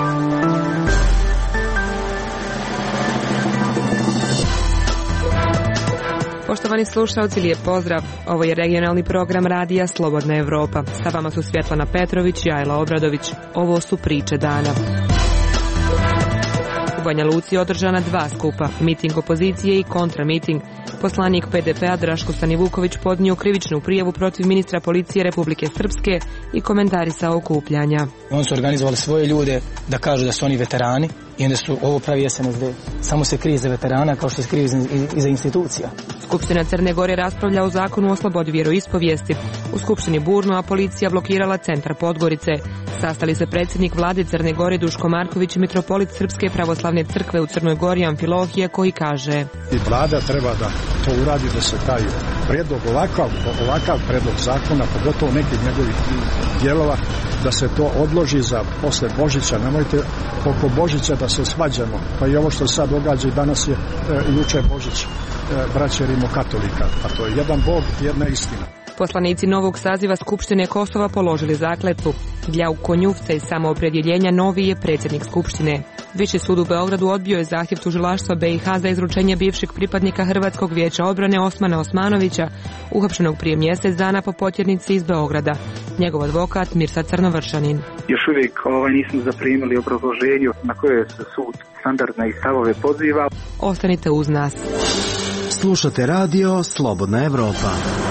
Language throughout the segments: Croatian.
Poštovani slušalci, lijep pozdrav. Ovo je regionalni program radija Slobodna Evropa. Sa vama su Svjetlana Petrović i Ajla Obradović. Ovo su priče dana. U Banja Luci je održana dva skupa, miting opozicije i kontramiting. Poslanik PDP-a Draško Stanivuković podnio krivičnu prijavu protiv ministra policije Republike Srpske i komentarisao okupljanja. Oni su organizovali svoje ljude da kažu da su oni veterani i onda su ovo pravi SNSD. Samo se krije za veterana kao što se krije iza institucija. Skupština Crne Gore raspravlja o zakonu o slobodi vjeroispovijesti. U Skupštini burno, a policija blokirala centar Podgorice. Sastali se predsjednik vlade Crne Gore Duško Marković i mitropolit Srpske pravoslavne crkve u Crnoj Gori Amfilohije, koji kaže: I vlada treba da to uradi, da se taj prijedlog, ovakav prijedlog zakona, pogotovo nekih njegovih dijelova, da se to odloži za posle Božića. Nemojte oko Božića da se svađamo. Pa i ovo što sad događa, danas je juče Božić braće rimokatolika. A to je jedan Bog i jedna istina. Poslanici novog saziva Skupštine Kosova položili zakletvu. Gljav Konjuvca iz samoopredjeljenja novi je predsjednik Skupštine. Viši sud u Beogradu odbio je zahtjev tužilaštva BiH za izručenje bivšeg pripadnika Hrvatskog vijeća obrane Osmana Osmanovića, uhapšenog prije mjesec dana po potjernici iz Beograda. Njegov advokat Mirsa Crnovršanin: Još uvijek nismo zaprimili obrazloženje na koje se sud standardne i stavove poziva. Ostanite uz nas. Slušate radio Slobodna Evropa.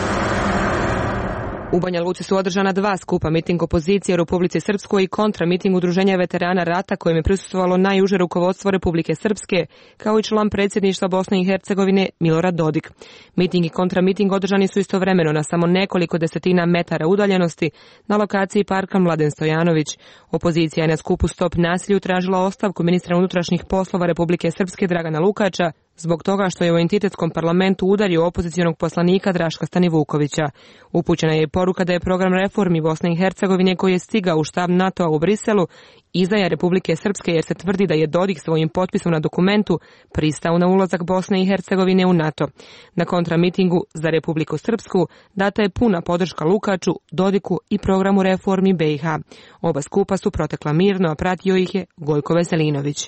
U Banja Luci su održana dva skupa, miting opozicije u Republici Srpskoj i kontramiting Udruženja veterana rata, kojem je prisustvovalo najuže rukovodstvo Republike Srpske, kao i član predsjedništva Bosne i Hercegovine Milorad Dodik. Miting i kontramiting održani su istovremeno na samo nekoliko desetina metara udaljenosti na lokaciji parka Mladen Stojanović. Opozicija je na skupu Stop nasilju tražila ostavku ministra unutrašnjih poslova Republike Srpske Dragana Lukača zbog toga što je u entitetskom parlamentu udario opozicionog poslanika Draška Stanivukovića. Upućena je poruka da je program reformi Bosne i Hercegovine, koji je stigao u štab NATO-a u Briselu, izdaja Republike Srpske, jer se tvrdi da je Dodik svojim potpisom na dokumentu pristao na ulazak Bosne i Hercegovine u NATO. Na kontramitingu za Republiku Srpsku data je puna podrška Lukaču, Dodiku i programu reformi BiH. Oba skupa su protekla mirno, a pratio ih je Gojko Veselinović.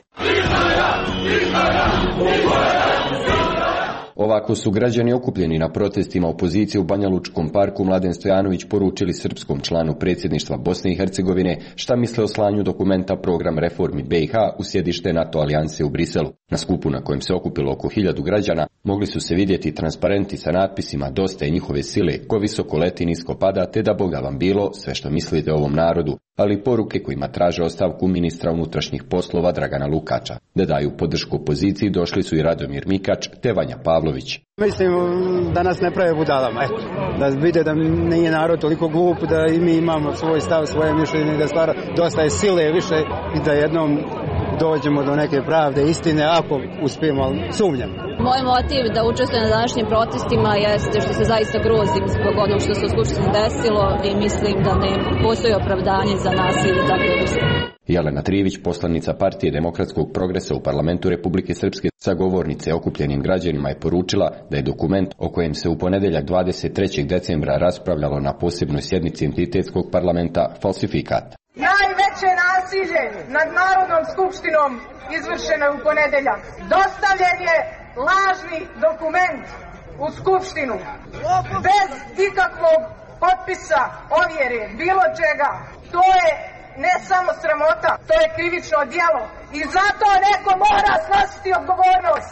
Ovako su građani okupljeni na protestima opozicije u Banjalučkom parku Mladen Stojanović poručili srpskom članu predsjedništva Bosne i Hercegovine šta misle o slanju dokumenta program reformi BiH u sjedište NATO alijanse u Briselu. Na skupu, na kojem se okupilo oko 1000 građana, mogli su se vidjeti transparenti sa natpisima "Dosta je njihove sile, ko visoko leti nisko pada, te da Boga vam bilo, sve što mislite o ovom narodu", ali i poruke kojima traže ostavku ministra unutrašnjih poslova Dragana Lukača. Da daju podršku opoziciji došli su i Radomir Mikač te Vanja Pavlović. Mislim da nas ne prave budalama, da vide da nije narod toliko glup, da i mi imamo svoj stav, svoje mišljenje, da stvar dosta je sile više i da jednom dođemo do neke pravde, istine, ako uspijemo, ali sumnjam. Moj motiv da učestvujem na današnjim protestima jeste što se zaista grozim zbog onog što se u Skupštini desilo i mislim da ne postoji opravdanje za nasilje takve vrste. Jelena Trivić, poslanica Partije demokratskog progresa u parlamentu Republike Srpske, sagovornice okupljenim građanima, je poručila da je dokument o kojem se u ponedjeljak 23. decembra raspravljalo na posebnoj sjednici entitetskog parlamenta falsifikat. Najveće nasilje nad Narodnom skupštinom izvršeno je u ponedjeljak. Dostavljen je lažni dokument u skupštinu bez ikakvog potpisa, ovjere, bilo čega. To je ne samo sramota, to je krivično djelo i zato neko mora snositi odgovornost.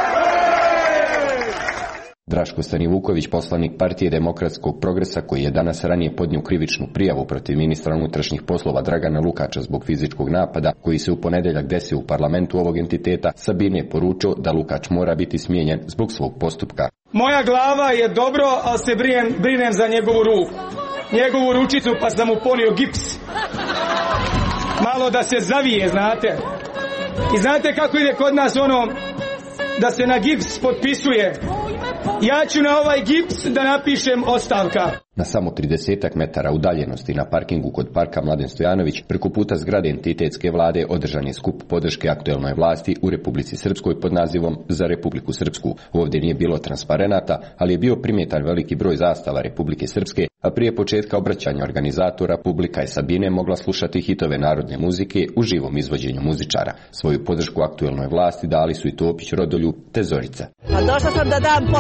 Draško Stanivuković, poslanik Partije demokratskog progresa, koji je danas ranije podnio krivičnu prijavu protiv ministra unutrašnjih poslova Dragana Lukača zbog fizičkog napada koji se u ponedjeljak desio u parlamentu ovog entiteta, Sabine je poručio da Lukač mora biti smijenjen zbog svog postupka. Moja glava je dobro, ali se brinem za njegovu ruku. Njegovu ručicu, pa sam mu ponio gips. Malo da se zavije, znate. I znate kako ide kod nas ono da se na gips potpisuje? Ja ću na ovaj gips da napišem ostavka. Na samo 30 metara udaljenosti na parkingu kod parka Mladen Stojanović, preko puta zgrade entitetske vlade, održan je skup podrške aktuelnoj vlasti u Republici Srpskoj pod nazivom Za Republiku Srpsku. Ovdje nije bilo transparenata, ali je bio primjetan veliki broj zastava Republike Srpske, a prije početka obraćanja organizatora publika je Sabine mogla slušati hitove narodne muzike u živom izvođenju muzičara. Svoju podršku aktuelnoj vlasti dali su i Topić, Rodoljub te Zorica. A došla sam da dam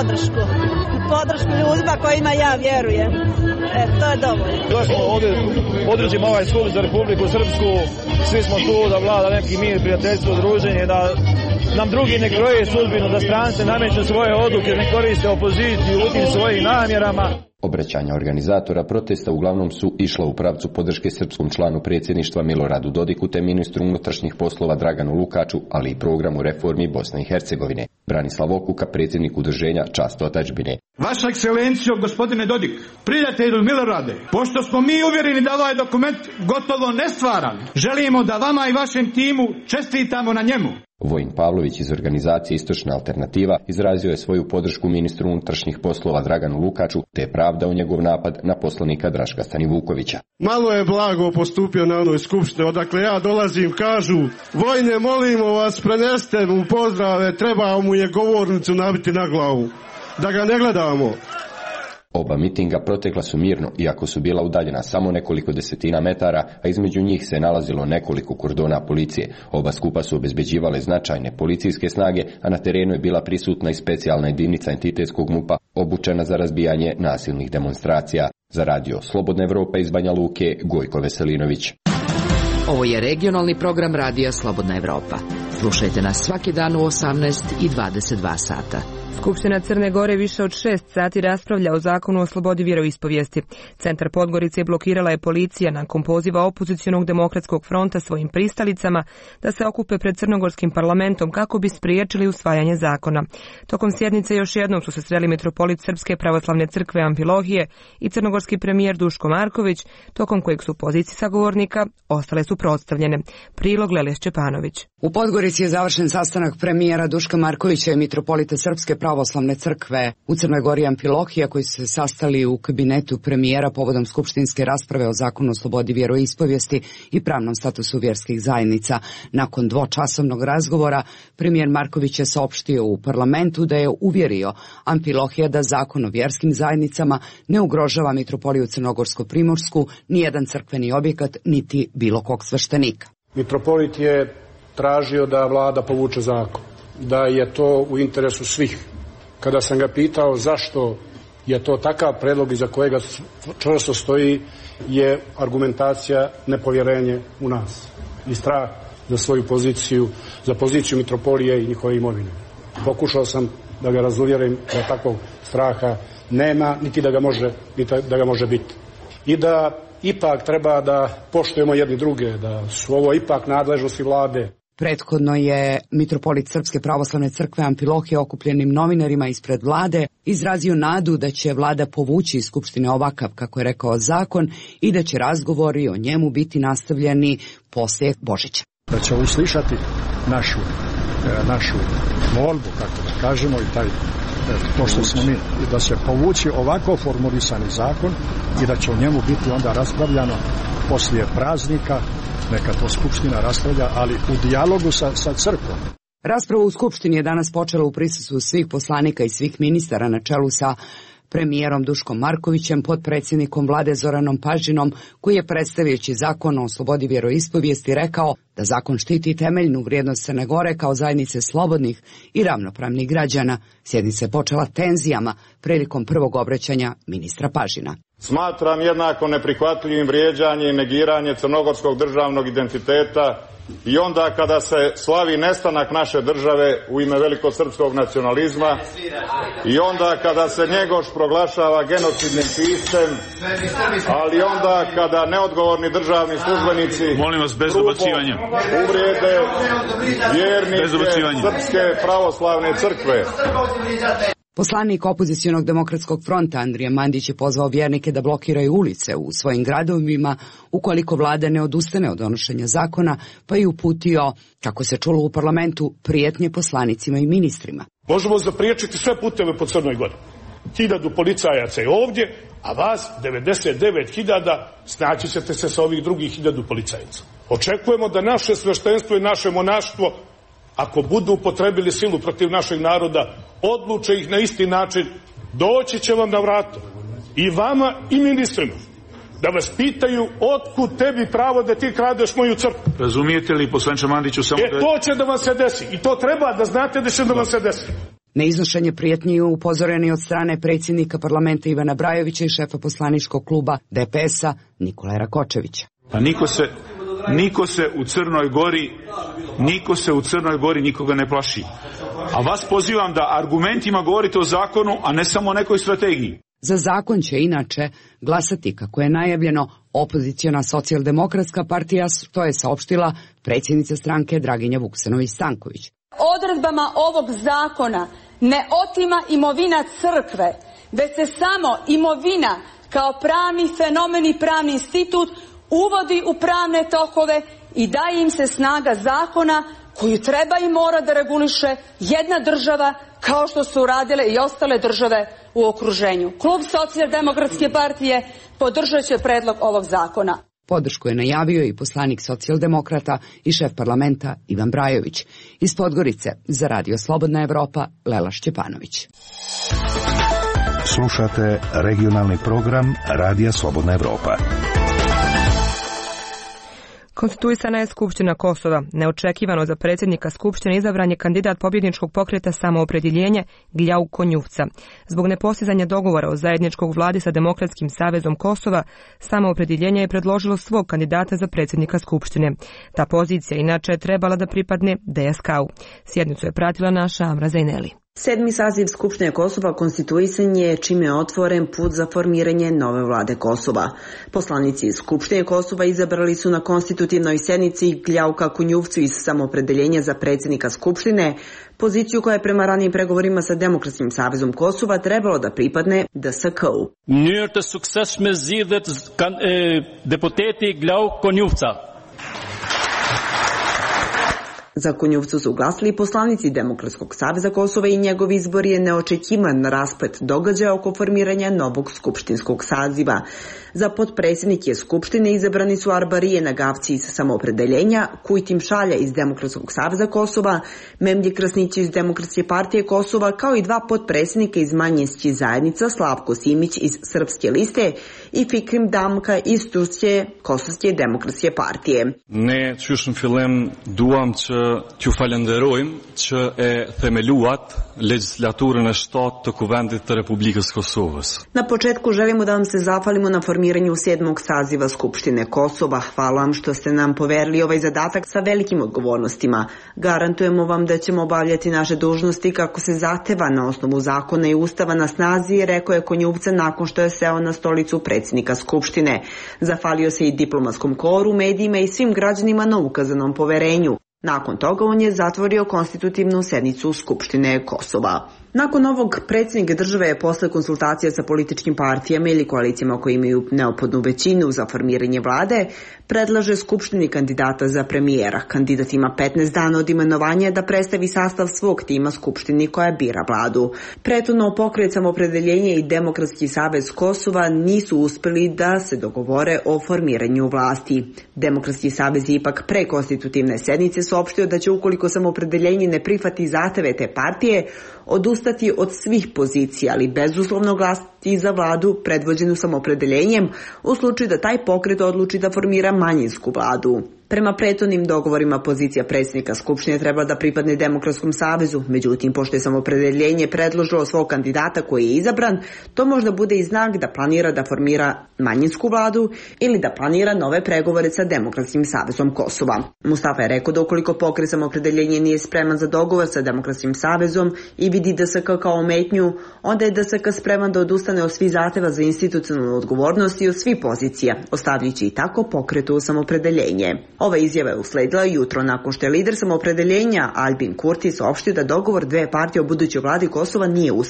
podršku ljudima kojima ja vjerujem. To je dovoljno. Došli smo ovdje, podržimo ovaj skup za Republiku Srpsku, svi smo tu da vlada neki mir, prijateljstvo, druženje, da nam drugi ne kroje sudbinu, da strance nameću svoje odluke, ne koriste opoziciju u tim svojim namjerama. Obraćanja organizatora protesta uglavnom su išla u pravcu podrške srpskom članu predsjedništva Miloradu Dodiku te ministru unutrašnjih poslova Draganu Lukaču, ali i programu reformi Bosne i Hercegovine. Branislav Okuka, predsjednik udruženja Čast otadžbine. Vaša ekscelencijo, gospodine Dodik, prijatelju Milorade, pošto smo mi uvjereni da ovaj dokument gotovo nestvaran, želimo da vama i vašem timu čestitamo na njemu. Vojin Pavlović iz organizacije Istočna alternativa izrazio je svoju podršku ministru unutrašnjih poslova Draganu Lukaču te je pravdao njegov napad na poslanika Draška Stanivukovića. Malo je blago postupio na onoj skupštini, odakle ja dolazim, kažu: Vojne, molimo vas, preneste mu pozdrave, treba mu je govornicu nabiti na glavu, da ga ne gledamo. Oba mitinga protekla su mirno, iako su bila udaljena samo nekoliko desetina metara, a između njih se nalazilo nekoliko kordona policije. Oba skupa su obezbeđivale značajne policijske snage, a na terenu je bila prisutna i specijalna jedinica entitetskog MUP-a, obučena za razbijanje nasilnih demonstracija. Za radio Slobodna Evropa iz Banja Luke, Gojko Veselinović. Ovo je regionalni program radija Slobodna Evropa. Slušajte nas svaki dan u 18 i 22 sata. Skupština Crne Gore više od 6 sati raspravlja o zakonu o slobodi vjeroispovijesti. Centar Podgorice blokirala je policija nakon poziva opozicionog demokratskog fronta svojim pristalicama da se okupe pred crnogorskim parlamentom kako bi spriječili usvajanje zakona. Tokom sjednice još jednom su se sreli mitropolit Srpske pravoslavne crkve Amfilohije i crnogorski premijer Duško Marković, tokom kojeg su pozicije sagovornika ostale suprotstavljene. Prilog Lelija Šćepanović. U Podgorici je završen sastanak premijera Duška Markovića i mitropolita Srpske pravoslavne crkve u Crnoj Gori Amfilohija, koji su se sastali u kabinetu premijera povodom skupštinske rasprave o zakonu o slobodi vjeroispovijesti i pravnom statusu vjerskih zajednica. Nakon dvočasovnog razgovora, premijer Marković je saopštio u parlamentu da je uvjerio Amfilohija da zakon o vjerskim zajednicama ne ugrožava mitropoliju Crnogorsko-Primorsku, nijedan crkveni objekat, niti bilo kog sveštenika. Mitropolit je tražio da vlada povuče zakon, da je to u interesu svih. Kada sam ga pitao zašto je to takav predlog iza kojega čvrsto stoji, je argumentacija nepovjerenje u nas i strah za svoju poziciju, za poziciju mitropolije i njihove imovine. Pokušao sam da ga razuvjerim da takvog straha nema, niti da ga može biti. I da ipak treba da poštujemo jedni druge, da su ovo ipak nadležnosti vlade. Prethodno je mitropolit Srpske pravoslavne crkve Amfilohije okupljenim novinarima ispred vlade izrazio nadu da će vlada povući iz Skupštine ovakav, kako je rekao, zakon i da će razgovori o njemu biti nastavljeni poslije Božića. Da će uslišati našu molbu, kako da kažemo, i to što smo mi, da se povući ovako formulisani zakon i da će o njemu biti onda raspravljano poslije praznika. Neka to Skupština raspravlja, ali u dijalogu sa crkvom. Rasprava u Skupštini je danas počela u prisustvu svih poslanika i svih ministara na čelu sa premijerom Duškom Markovićem, potpredsjednikom vlade Zoranom Pažinom, koji je predstavljajući zakon o slobodi vjeroispovijesti rekao da zakon štiti temeljnu vrijednost Crne Gore kao zajednice slobodnih i ravnopravnih građana. Sjednica je počela tenzijama prilikom prvog obraćanja ministra Pažina. Smatram jednako neprihvatljivim vrijeđanje i negiranje crnogorskog državnog identiteta i onda kada se slavi nestanak naše države u ime velikosrpskog nacionalizma i onda kada se Njegoš proglašava genocidnim pistem, ali onda kada neodgovorni državni službenici molim vas, bez dobacivanja, uvrijede vjernike Srpske pravoslavne crkve. Poslanik opozicionog demokratskog fronta Andrija Mandić je pozvao vjernike da blokiraju ulice u svojim gradovima ukoliko vlada ne odustane od donošenja zakona, pa je uputio, kako se čulo u parlamentu, prijetnje poslanicima i ministrima. Možemo zapriječiti sve puteve po Crnoj Gori. 1000 policajaca je ovdje, a vas 99.000 snaći ćete se sa ovih drugih 1000 policajaca. Očekujemo da naše sveštenstvo i naše monaštvo, ako budu upotrebili silu protiv našeg naroda, odluče ih na isti način, doći će vam na vrata, i vama i ministrima, da vas pitaju otkud tebi pravo da ti kradeš moju crkvu. Razumijete li, poslanče Mandiću, samo da... To će da vam se desi i to treba da znate da će da vam se desi. Na iznošenje prijetnji je upozoreni od strane predsjednika parlamenta Ivana Brajovića i šefa poslaničkog kluba DPS-a Nikole Rakočevića. Pa niko se u Crnoj Gori nikoga ne plaši. A vas pozivam da argumentima govorite o zakonu, a ne samo o nekoj strategiji. Za zakon će inače glasati, kako je najavljeno, opoziciona socijaldemokratska partija, što je saopštila predsjednica stranke Draginja Vuksanović-Stanković. Odredbama ovog zakona ne otima imovina crkve, već se samo imovina kao pravni fenomen i pravni institut uvodi u pravne tokove i daje im se snaga zakona koju treba i mora da reguliše jedna država, kao što su uradile i ostale države u okruženju. Klub Socijaldemokratske partije podržat će predlog ovog zakona. Podršku je najavio i poslanik socijaldemokrata i šef parlamenta Ivan Brajović. Iz Podgorice za Radio Slobodna Evropa Lela Šćepanović. Slušate regionalni program Radija Slobodna Evropa. Konstituisana je Skupština Kosova. Neočekivano za predsjednika Skupštine izabran je kandidat pobjedničkog pokreta Samoopredjeljenje Gljav Konjuvca. Zbog nepostizanja dogovora o zajedničkog vladi sa Demokratskim savezom Kosova, Samoopredjeljenje je predložilo svog kandidata za predsjednika Skupštine. Ta pozicija inače je trebala da pripadne DSK-u. Sjednicu je pratila naša Amra Zajneli. 7. saziv Skupštine Kosova konstituisan je, čime je otvoren put za formiranje nove vlade Kosova. Poslanici iz Skupštine Kosova izabrali su na konstitutivnoj sednici Gljavka Konjuvcu iz Samoopredjeljenja za predsjednika Skupštine, poziciju koja je prema ranijim pregovorima sa Demokratskim savezom Kosova trebalo da pripadne DSK-u. Njërë të suksesshme zgjidhet deputeti Gljav Konjuvca. Za Konjuvcu su glasili poslanici Demokratskog saveza Kosova i njegov izbor je neočekivan rasplet događaja oko formiranja novog skupštinskog saziva. Za potpredsjednike Skupštine izabrani su Arbarije Nagavci iz Samoopredjeljenja, Kujtim Šalja iz Demokratskog saveza Kosova, Memlje Krasnići iz Demokratske partije Kosova, kao i 2 potpredsjednika iz manjinskih zajednica, Slavko Simić iz Srpske liste i Fikrim Damka iz Turske Kosovske demokratske partije. Ne qysh në fillim duam që t'ju falenderojmë që e themeluat legislaturën e 7 të Kuvendit të Republikës Kosovës. Na početku želimo da vam se zahvalimo na formiranju 7. saziva Skupštine Kosova. Hvala vam što ste nam poverili ovaj zadatak sa velikim odgovornostima. Garantujemo vam da ćemo obavljati naše dužnosti kako se zahteva na osnovu zakona i ustava na snazi, rekao je Konjuvca nakon što je seo na stolicu predsjednika Skupštine. Zahvalio se i diplomatskom koru, medijima i svim građanima na ukazanom poverenju. Nakon toga on je zatvorio konstitutivnu sednicu Skupštine Kosova. Nakon ovog predsjednik države je posle konsultacija sa političkim partijama ili koalicijama koji imaju neophodnu većinu za formiranje vlade, predlaže Skupštini kandidata za premijera. Kandidat ima 15 dana od imenovanja da predstavi sastav svog tima Skupštini koja bira vladu. Prethodno pokret Samoopredjeljenje i Demokratski savez Kosova nisu uspjeli da se dogovore o formiranju vlasti. Demokratski savez je ipak pre konstitutivne sednice saopštio da će, ukoliko Samoopredjeljenje ne prihvati zahteve te partije, odustati od svih pozicija, ali bezuslovno glasati za vladu predvođenu Samoopredjeljenjem u slučaju da taj pokret odluči da formira manjinsku vladu. Prema prethodnim dogovorima pozicija predsjednika Skupštine trebala da pripadne Demokratskom savezu, međutim, pošto je Samoopredjeljenje predložilo svog kandidata koji je izabran, to možda bude i znak da planira da formira manjinsku vladu ili da planira nove pregovore sa Demokratskim savezom Kosova. Mustafa je rekao da ukoliko pokret Samoopredjeljenje nije spreman za dogovor sa Demokratskim savezom i vidi DSK kao ometnju, onda je DSK spreman da odustane od svih zahteva za institucionalnu odgovornost i od svih pozicija, ostavljajući i tako pokretu Samoopredjeljenje. Ova izjava je usledila jutro nakon što je lider Samoopredjeljenja Albin Kurti saopštio da dogovor 2 partije o budućoj vladi Kosova nije uspeo.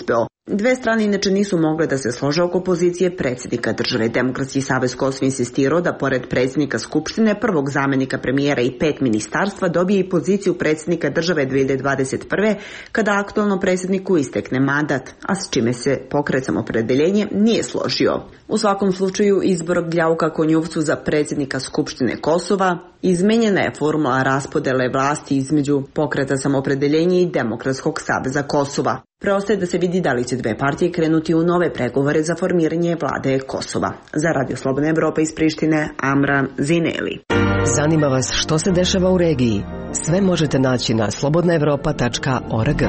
Dve strane inače nisu mogle da se slože oko pozicije predsjednika države. Demokratski savez Kosovo insistirao da pored predsjednika Skupštine, prvog zamenika premijera i 5 ministarstva dobije i poziciju predsjednika države 2021. kada aktualnom predsjedniku istekne mandat, a s čime se Pokret Samoopredeljenje nije složio. U svakom slučaju izbor Gljauka Konjuvcu za predsjednika Skupštine Kosova izmenjena je formula raspodele vlasti između Pokreta Samoopredeljenja i Demokratskog saveza Kosova. Preostaje da se vidi da li će dve partije krenuti u nove pregovore za formiranje vlade Kosova. Za Radio Slobodna Evropa iz Prištine, Amra Zineli. Zanima vas što se dešava u regiji? Sve možete naći na slobodnaevropa.org.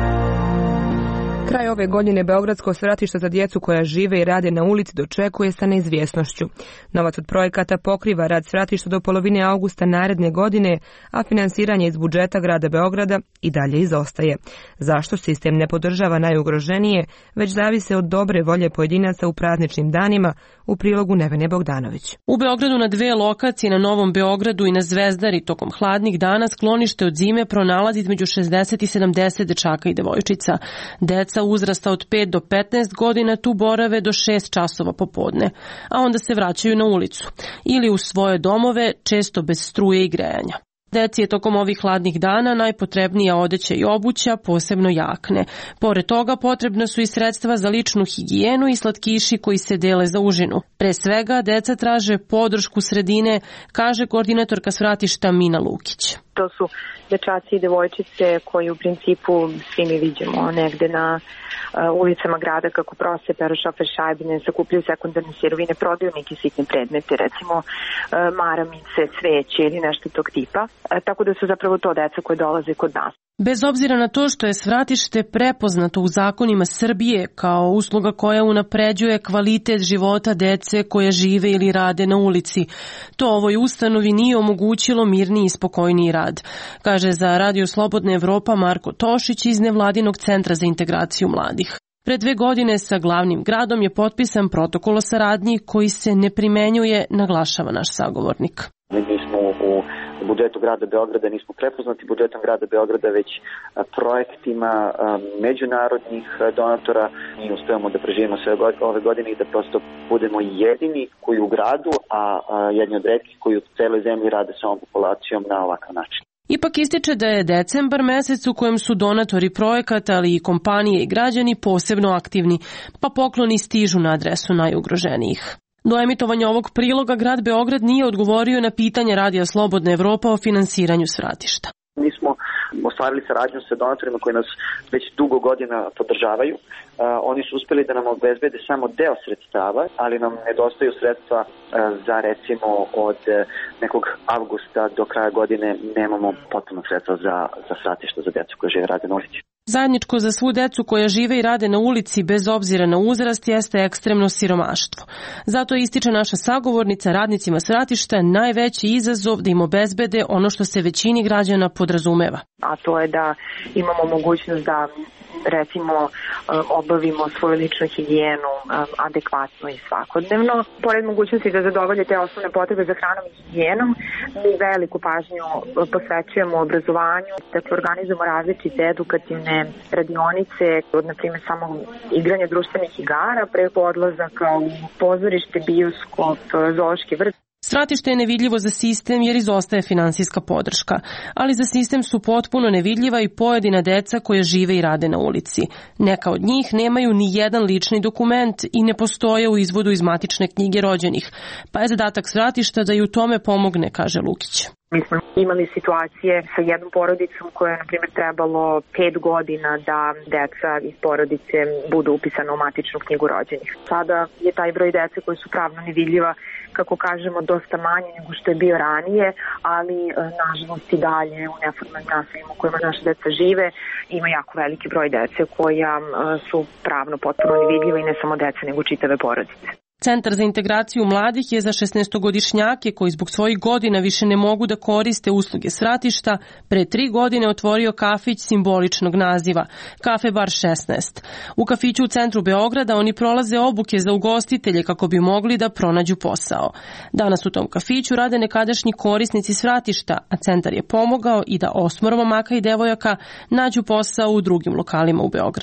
Kraj ove godine Beogradsko svratište za djecu koja žive i rade na ulici dočekuje sa neizvjesnošću. Novac od projekata pokriva rad svratišta do polovine augusta naredne godine, a finansiranje iz budžeta grada Beograda i dalje izostaje. Zašto sistem ne podržava najugroženije, već zavise od dobre volje pojedinaca u prazničnim danima, u prilogu Nevene Bogdanović. U Beogradu na dve lokacije, na Novom Beogradu i na Zvezdari, tokom hladnih dana sklonište od zime pronalazi između 60 i 70 dečaka i devojčica. Deca uzrasta od 5 do 15 godina tu borave do 6 časova popodne, a onda se vraćaju na ulicu ili u svoje domove, često bez struje i grejanja. Deci je tokom ovih hladnih dana najpotrebnija odeća i obuća, posebno jakne. Pored toga potrebna su i sredstva za ličnu higijenu i slatkiši koji se dele za užinu. Pre svega, deca traže podršku sredine, kaže koordinatorka svratišta Mina Lukić. To su dečaci i devojčice koji u principu svi mi vidimo negde na ulicama grada kako prose, peru šofer šajbine, sakupljaju sekundarne sirovine, prodaju neki sitni predmeti, recimo maramice, cveće ili nešto tog tipa. Tako da su zapravo to deca koje dolaze kod nas. Bez obzira na to što je svratište prepoznato u zakonima Srbije kao usluga koja unapređuje kvalitet života dece koje žive ili rade na ulici, to ovoj ustanovi nije omogućilo mirniji i spokojniji rad, kaže za Radio Slobodna Evropa Marko Tošić iz Nevladinog centra za integraciju mladih. Pre 2 godine sa glavnim gradom je potpisan protokol o saradnji koji se ne primenjuje, naglašava naš sagovornik. Mi smo u budžetu grada Beograda, nismo prepoznati budžetom grada Beograda, već projektima međunarodnih donatora. Mi uspevamo da preživimo sve ove godine i da prosto budemo jedini koji u gradu, a jedni od retkih koji u celoj zemlji rade sa ovom populacijom na ovakav način. Ipak ističe da je decembar mesec u kojem su donatori projekata, ali i kompanije i građani posebno aktivni, pa pokloni stižu na adresu najugroženijih. Do emitovanja ovog priloga grad Beograd nije odgovorio na pitanje Radija Slobodna Evropa o finansiranju svratišta. Mi smo ostvarili saradnju sa donatorima koji nas već dugo godina podržavaju. Oni su uspeli da nam obezbede samo deo sredstava, ali nam nedostaju sredstva za recimo od nekog avgusta do kraja godine nemamo potpuno sredstva za svratišta za decu koje žive i rade na ulici. Zajedničko za svu decu koja žive i rade na ulici bez obzira na uzrast jeste ekstremno siromaštvo. Zato ističe naša sagovornica radnicima svratišta najveći izazov da im obezbede ono što se većini građana podrazumeva. A to je da imamo mogućnost da recimo obavimo svoju ličnu higijenu adekvatno i svakodnevno. Pored mogućnosti da zadovolje te osnovne potrebe za hranom i higijenom, mi veliku pažnju posvećujemo obrazovanju, dakle organizujemo različite edukativne radionice, od na primjer samo igranje društvenih igara, preko odlazaka u pozorište, bioskop, zoološki vrt. Svratište je nevidljivo za sistem jer izostaje finansijska podrška, ali za sistem su potpuno nevidljiva i pojedina deca koje žive i rade na ulici. Neka od njih nemaju ni jedan lični dokument i ne postoje u izvodu iz matične knjige rođenih, pa je zadatak svratišta da i u tome pomogne, kaže Lukić. Mi smo imali situacije sa jednom porodicom koja je, na primjer, trebalo 5 godina da deca iz porodice budu upisana u matičnu knjigu rođenih. Sada je taj broj dece koji su pravno nevidljiva, kako kažemo, dosta manje nego što je bio ranije, ali nažalost i dalje u neformalnim naseljima u kojima naše deca žive ima jako veliki broj dece koja su pravno potpuno nevidljiva i ne samo deca nego čitave porodice. Centar za integraciju mladih je za 16-godišnjake koji zbog svojih godina više ne mogu da koriste usluge svratišta pre 3 godine otvorio kafić simboličnog naziva, Kafe Bar 16. U kafiću u centru Beograda oni prolaze obuke za ugostitelje kako bi mogli da pronađu posao. Danas u tom kafiću rade nekadašnji korisnici svratišta, a centar je pomogao i da 8 momaka i devojaka nađu posao u drugim lokalima u Beogradu.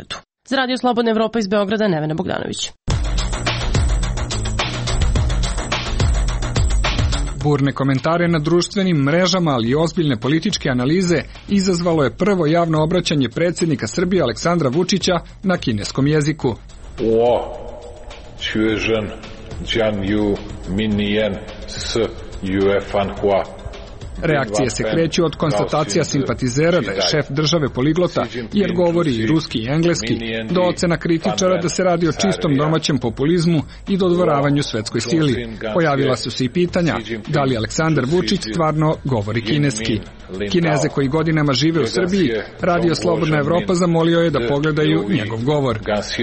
Za Radio Slobodna Evropa iz Beograda, Nevena Bogdanović. Burne komentare na društvenim mrežama, ali i ozbiljne političke analize izazvalo je prvo javno obraćanje predsjednika Srbije Aleksandra Vučića na kineskom jeziku. Reakcije se kreću od konstatacija simpatizera da je šef države poliglota, jer govori i ruski i engleski, do ocena kritičara da se radi o čistom domaćem populizmu i dodvoravanju svetskoj sili. Pojavila su se i pitanja da li Aleksandar Vučić stvarno govori kineski. Kineze koji godinama žive u Srbiji, Radio Slobodna Evropa zamolio je da pogledaju njegov govor.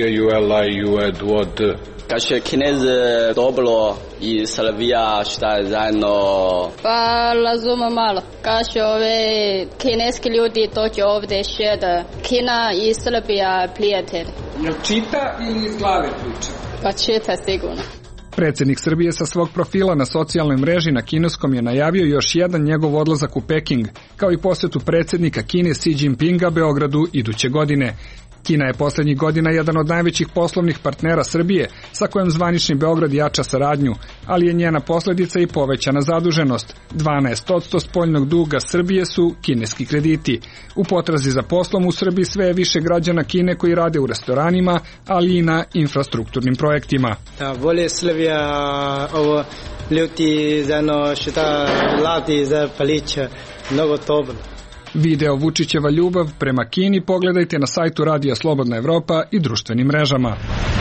Kaže Kinez dobro i Srbija šta je zajedno? Pa razumem malo. Kaže ove kineski ljudi dođu ovdje šeda. Kina i Srbija prijatelj. Jel čita ili iz glave priča? Pa čita sigurno. Predsjednik Srbije sa svog profila na socijalnoj mreži na kineskom je najavio još jedan njegov odlazak u Peking, kao i posjetu predsjednika Kine Xi Jinpinga Beogradu iduće godine. Kina je posljednjih godina jedan od najvećih poslovnih partnera Srbije, sa kojom zvanični Beograd jača saradnju, ali je njena posljedica i povećana zaduženost. 12% spoljnog duga Srbije su kineski krediti. U potrazi za poslom u Srbiji sve je više građana Kine koji rade u restoranima, ali i na infrastrukturnim projektima. Bolje Srbija ovo ljudi zajedno šta radi za palića, mnogo dobro. Video Vučićeva ljubav prema Kini pogledajte na sajtu Radija Slobodna Evropa i društvenim mrežama.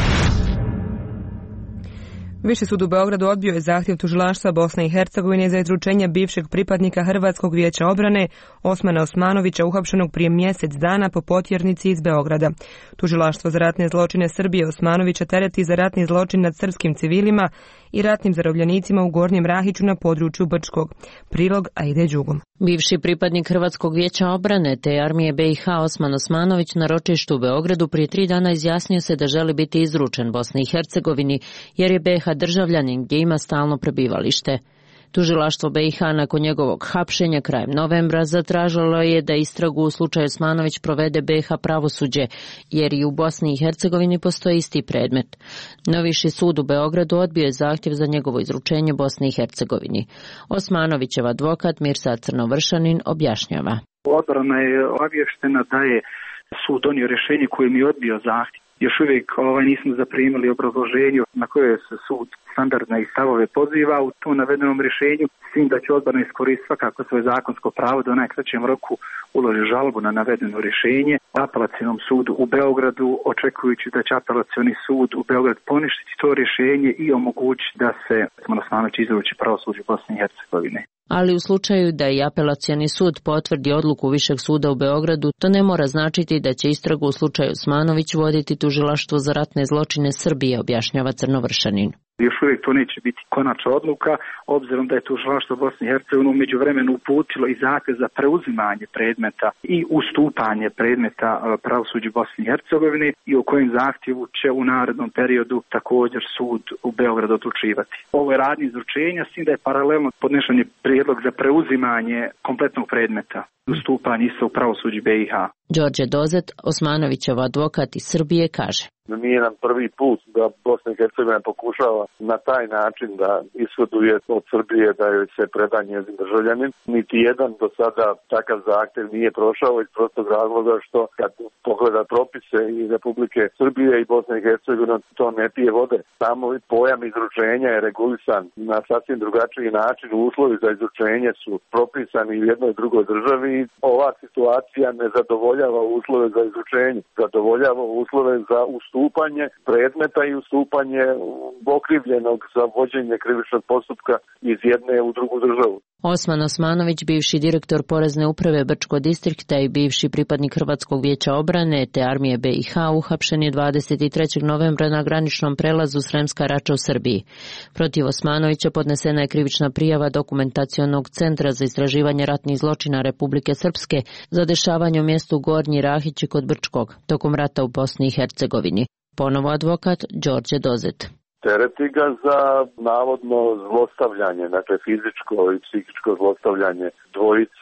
Viši sud u Beogradu odbio je zahtjev tužilaštva Bosne i Hercegovine za izručenje bivšeg pripadnika Hrvatskog vijeća obrane Osmana Osmanovića, uhapšenog prije mjesec dana po potjernici iz Beograda. Tužilaštvo za ratne zločine Srbije Osmanovića tereti za ratni zločin nad srpskim civilima i ratnim zarobljenicima u Gornjem Rahiću na području Brčkog. Prilog Aide Đugom. Bivši pripadnik Hrvatskog vijeća obrane te armije BiH Osman Osmanović na ročištu u Beogradu prije 3 dana izjasnio se da želi biti izručen Bosni i Hercegovini jer je BiH državljanin gdje ima stalno prebivalište. Tužilaštvo BiH nakon njegovog hapšenja krajem novembra zatražilo je da istragu u slučaju Osmanović provede BiH pravosuđe, jer i u Bosni i Hercegovini postoji isti predmet. No Viši sud u Beogradu odbio je zahtjev za njegovo izručenje Bosni i Hercegovini. Osmanovićev advokat Mirsad Crnovršanin objašnjava. Odbrana je obavještena da je sud donio rješenje kojim je odbio zahtjev. Još uvijek nismo zaprimili obrazloženje na koje se sud standardne i stavove poziva u tom navedenom rješenju, s tim da će odbrana iskoristiti svakako svoje zakonsko pravo da u najkraćem roku uloži žalbu na navedeno rješenje u apelacionom sudu u Beogradu, očekujući da će apelacioni sud u Beograd poništiti to rješenje i omogućiti da se Osmanović izruči pravosuđu Bosne i Hercegovine. Ali u slučaju da i apelacioni sud potvrdi odluku Višeg suda u Beogradu, to ne mora značiti da će istragu u slučaju Osmanović voditi tužilaštvo za ratne zločine Srbije, objašnjava Crnovršanin. Još uvijek to neće biti konačna odluka, obzirom da je tužilaštvo Bosne i Hercegovine u međuvremenu uputilo i zahtjev za preuzimanje predmeta i ustupanje predmeta pravosuđu Bosne i Hercegovine i o kojem zahtjevu će u narednom periodu također sud u Beogradu odlučivati. Ovo je radnje izručenja, s tim da je paralelno podnešen je prijedlog za preuzimanje kompletnog predmeta i ustupanje isto u pravosuđu BiH. Đorđe Dozet, Osmanovićev advokat iz Srbije, kaže: Nije nam prvi put da Bosna i Hercegovina pokušava na taj način da ishoduje od Srbije da joj se preda njezin državljanin. Niti jedan do sada takav zahtjev nije prošao iz prostog razloga što kad pogleda propise i Republike Srbije i Bosne i Hercegovine to ne pije vode. Samo pojam izručenja je regulisan na sasvim drugačiji način. Uslovi za izručenje su propisani u jednoj drugoj državi i ova situacija ne zadovoljava uslove za izručenje. Zadovoljava uslove za ustupanje predmeta i ustupanje okrivljenog za vođenje krivičnog postupka iz jedne u drugu državu. Osman Osmanović, bivši direktor Porezne uprave Brčko distrikta i bivši pripadnik Hrvatskog vijeća obrane te armije BiH, uhapšen je 23. novembra na graničnom prelazu Sremska Rača u Srbiji. Protiv Osmanovića podnesena je krivična prijava Dokumentacionog centra za istraživanje ratnih zločina Republike Srpske za dešavanje u mjestu Gornji Rahići kod Brčkog tokom rata u Bosni i Hercegovini. Ponovo advokat Đorđe Dozet. Tereti ga za navodno zlostavljanje, dakle fizičko i psihičko zlostavljanje dvojice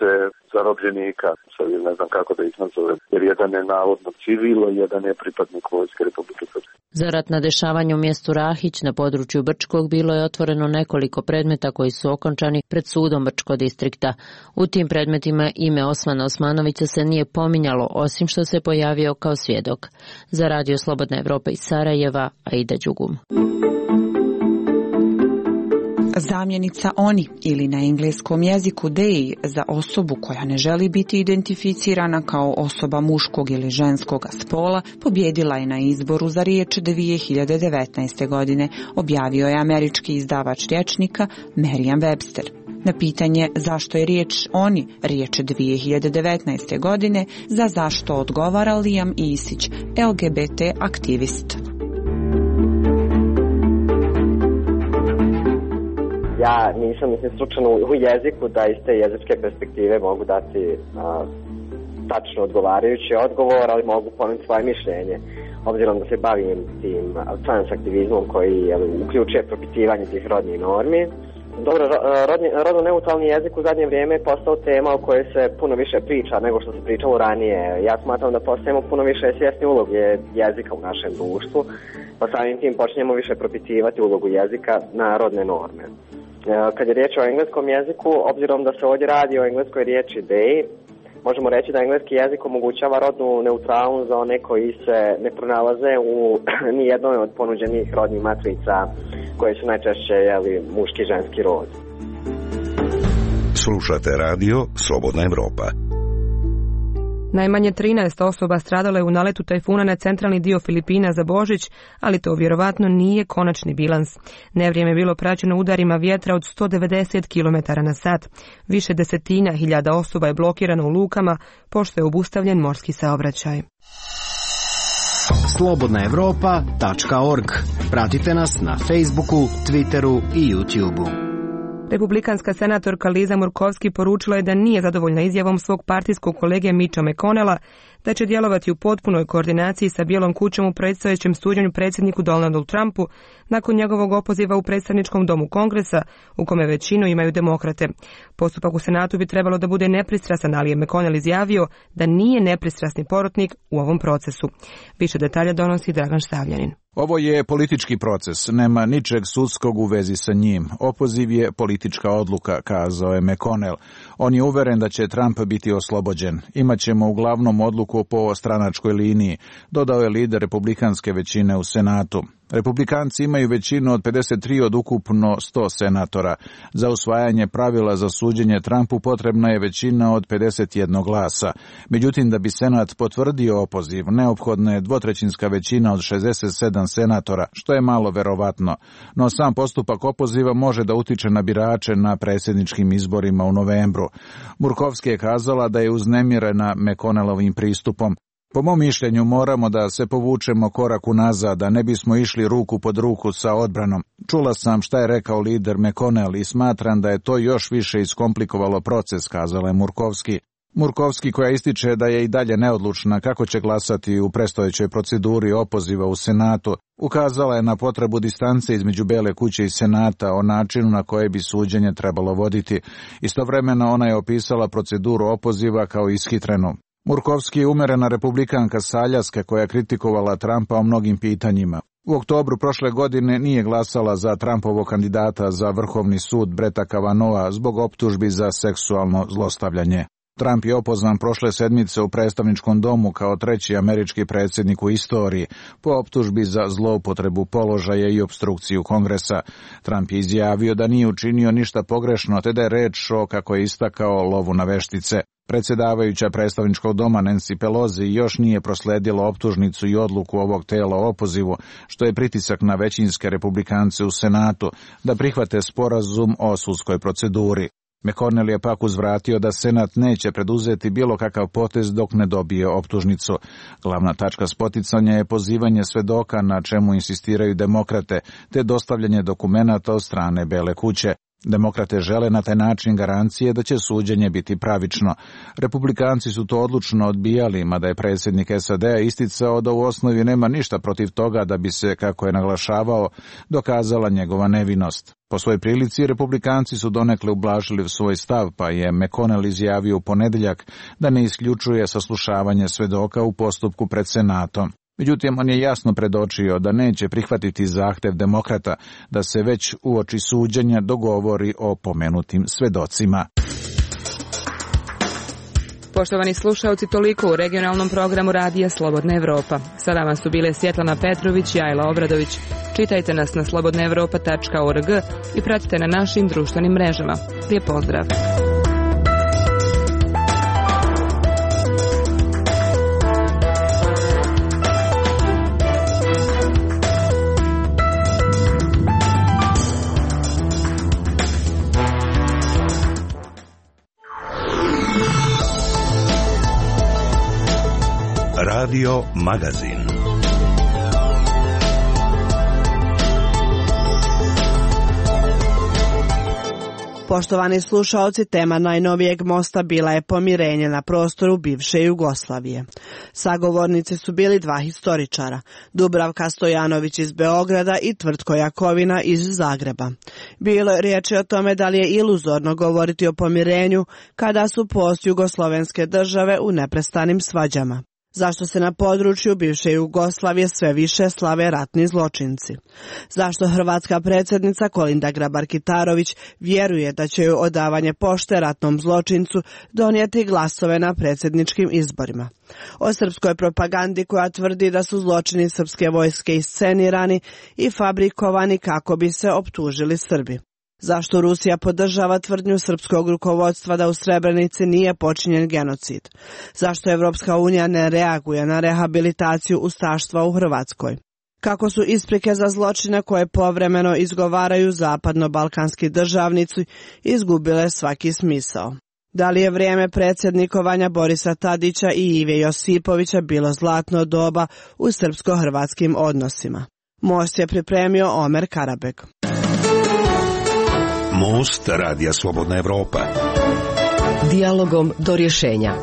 zarobljenika, sad ne znam kako da ih nazovem, jer jedan je navodno civil, jedan je pripadnik Vojske Republike Srpske. Za ratna dešavanja u mjestu Rahić na području Brčkog bilo je otvoreno nekoliko predmeta koji su okončani pred sudom Brčko distrikta. U tim predmetima ime Osmana Osmanovića se nije pominjalo, osim što se pojavio kao svjedok. Za Radio Slobodna Evropa iz Sarajeva, Aida Đugum. Zamjenica oni ili na engleskom jeziku they za osobu koja ne želi biti identificirana kao osoba muškog ili ženskog spola pobjedila je na izboru za riječ 2019. godine, objavio je američki izdavač rječnika Merriam-Webster. Na pitanje zašto je riječ oni riječ 2019. godine, za zašto odgovara Liam Isić, LGBT aktivist. Ja nisam stručan u jeziku da iz te jezičke perspektive mogu dati tačno odgovarajući odgovor, ali mogu ponuditi svoje mišljenje. Obzirom da se bavim tim transaktivizmom koji uključuje propitivanje tih rodnih normi. Dobro, rodno neutralni jezik u zadnje vrijeme je postao tema o kojoj se puno više priča nego što se pričalo ranije. Ja smatram da postajemo puno više svjesni uloge jezika u našem društvu, pa samim tim počinjemo više propitivati ulogu jezika na rodne norme. Kad je riječ o engleskom jeziku, obzirom da se ovdje radi o engleskoj riječi they, možemo reći da engleski jezik omogućava rodnu neutralnost za one koji se ne pronalaze u nijednoj od ponuđenih rodnih matrica koje su najčešće muški i ženski rod. Slušate radio Slobodna Evropa. Najmanje 13 osoba stradalo je u naletu tajfuna na centralni dio Filipina za Božić, ali to vjerovatno nije konačni bilans. Nevrijeme je bilo praćeno udarima vjetra od 190 km na sat. Više desetina hiljada osoba je blokirano u lukama, pošto je obustavljen morski saobraćaj. slobodnaevropa.org. Pratite nas na Facebooku, Twitteru i YouTubeu. Republikanska senatorka Liza Murkowski poručila je da nije zadovoljna izjavom svog partijskog kolege Mitcha McConnella da će djelovati u potpunoj koordinaciji sa Bijelom kućom u predstojećem suđenju predsjedniku Donaldu Trumpu nakon njegovog opoziva u predstavničkom domu Kongresa, u kome većinu imaju demokrate. Postupak u Senatu bi trebalo da bude nepristrasan, ali je McConnell izjavio da nije nepristrasni porotnik u ovom procesu. Više detalja donosi Dragan Štavljanin. Ovo je politički proces, nema ničeg sudskog u vezi sa njim. Opoziv je politička odluka, kazao je McConnell. On je uveren da će Trump biti oslobođen. Imaćemo uglavnom odluku po stranačkoj liniji, dodao je lider republikanske većine u Senatu. Republikanci imaju većinu od 53 od ukupno 100 senatora. Za usvajanje pravila za suđenje Trumpu potrebna je većina od 51 glasa. Međutim, da bi Senat potvrdio opoziv, neophodna je dvotrećinska većina od 67 senatora, što je malo verovatno. No sam postupak opoziva može da utiče na birače na predsjedničkim izborima u novembru. Murkowski je kazala da je uznemirena McConnellovim pristupom. Po mom mišljenju moramo da se povučemo korak unazad, da ne bismo išli ruku pod ruku sa odbranom. Čula sam šta je rekao lider McConnell i smatram da je to još više iskomplikovalo proces, kazala je Murkowski. Murkowski, koja ističe da je i dalje neodlučna kako će glasati u predstojećoj proceduri opoziva u Senatu, ukazala je na potrebu distance između Bele kuće i Senata o načinu na koje bi suđenje trebalo voditi. Istovremeno ona je opisala proceduru opoziva kao ishitrenu. Murkowski je umerena republikanka sa Aljaske koja je kritikovala Trumpa o mnogim pitanjima. U oktobru prošle godine nije glasala za Trumpovog kandidata za Vrhovni sud Bretta Kavanagha zbog optužbi za seksualno zlostavljanje. Trump je opozvan prošle sedmice u predstavničkom domu kao treći američki predsjednik u istoriji po optužbi za zloupotrebu položaja i opstrukciju Kongresa. Trump je izjavio da nije učinio ništa pogrešno, te da je reč o, kako je istakao, lovu na veštice. Predsjedavajuća predstavničkog doma Nancy Pelosi još nije prosledila optužnicu i odluku ovog tela o opozivu, što je pritisak na većinske republikance u Senatu da prihvate sporazum o sudskoj proceduri. McConnell je pak uzvratio da Senat neće preduzeti bilo kakav potez dok ne dobije optužnicu. Glavna tačka spoticanja je pozivanje svedoka, na čemu insistiraju demokrate, te dostavljanje dokumenata od strane Bele kuće. Demokrate žele na taj način garancije da će suđenje biti pravično. Republikanci su to odlučno odbijali, mada je predsjednik SAD-a isticao da u osnovi nema ništa protiv toga da bi se, kako je naglašavao, dokazala njegova nevinost. Po svojoj prilici, republikanci su donekle ublažili svoj stav, pa je McConnell izjavio u ponedeljak da ne isključuje saslušavanje svedoka u postupku pred Senatom. Međutim, on je jasno predočio da neće prihvatiti zahtev demokrata da se već uoči suđenja dogovori o pomenutim svedocima. Poštovani slušaoci, toliko u regionalnom programu Radija Slobodna Evropa. Sada vam su bile Svjetlana Petrović i Ajla Obradović. Čitajte nas na slobodnaevropa.org i pratite na našim društvenim mrežama. Lijep pozdrav! Radio Magazin. Poštovani slušaoci, tema najnovijeg mosta bila je pomirenje na prostoru bivše Jugoslavije. Sagovornici su bili dva historičara, Dubravka Stojanović iz Beograda i Tvrtko Jakovina iz Zagreba. Bilo je riječi o tome da li je iluzorno govoriti o pomirenju kada su postjugoslovenske države u neprestanim svađama. Zašto se na području bivše Jugoslavije sve više slave ratni zločinci? Zašto hrvatska predsjednica Kolinda Grabar-Kitarović vjeruje da će joj odavanje pošte ratnom zločincu donijeti glasove na predsjedničkim izborima? O srpskoj propagandi koja tvrdi da su zločini srpske vojske iscenirani i fabrikovani kako bi se optužili Srbi. Zašto Rusija podržava tvrdnju srpskog rukovodstva da u Srebrenici nije počinjen genocid? Zašto Evropska unija ne reaguje na rehabilitaciju ustaštva u Hrvatskoj? Kako su isprike za zločine koje povremeno izgovaraju zapadno-balkanski državnici izgubile svaki smisao? Da li je vrijeme predsjednikovanja Borisa Tadića i Ive Josipovića bilo zlatno doba u srpsko-hrvatskim odnosima? Most je pripremio Omer Karabek. Most Radija Slobodna Evropa. Dijalogom do rješenja.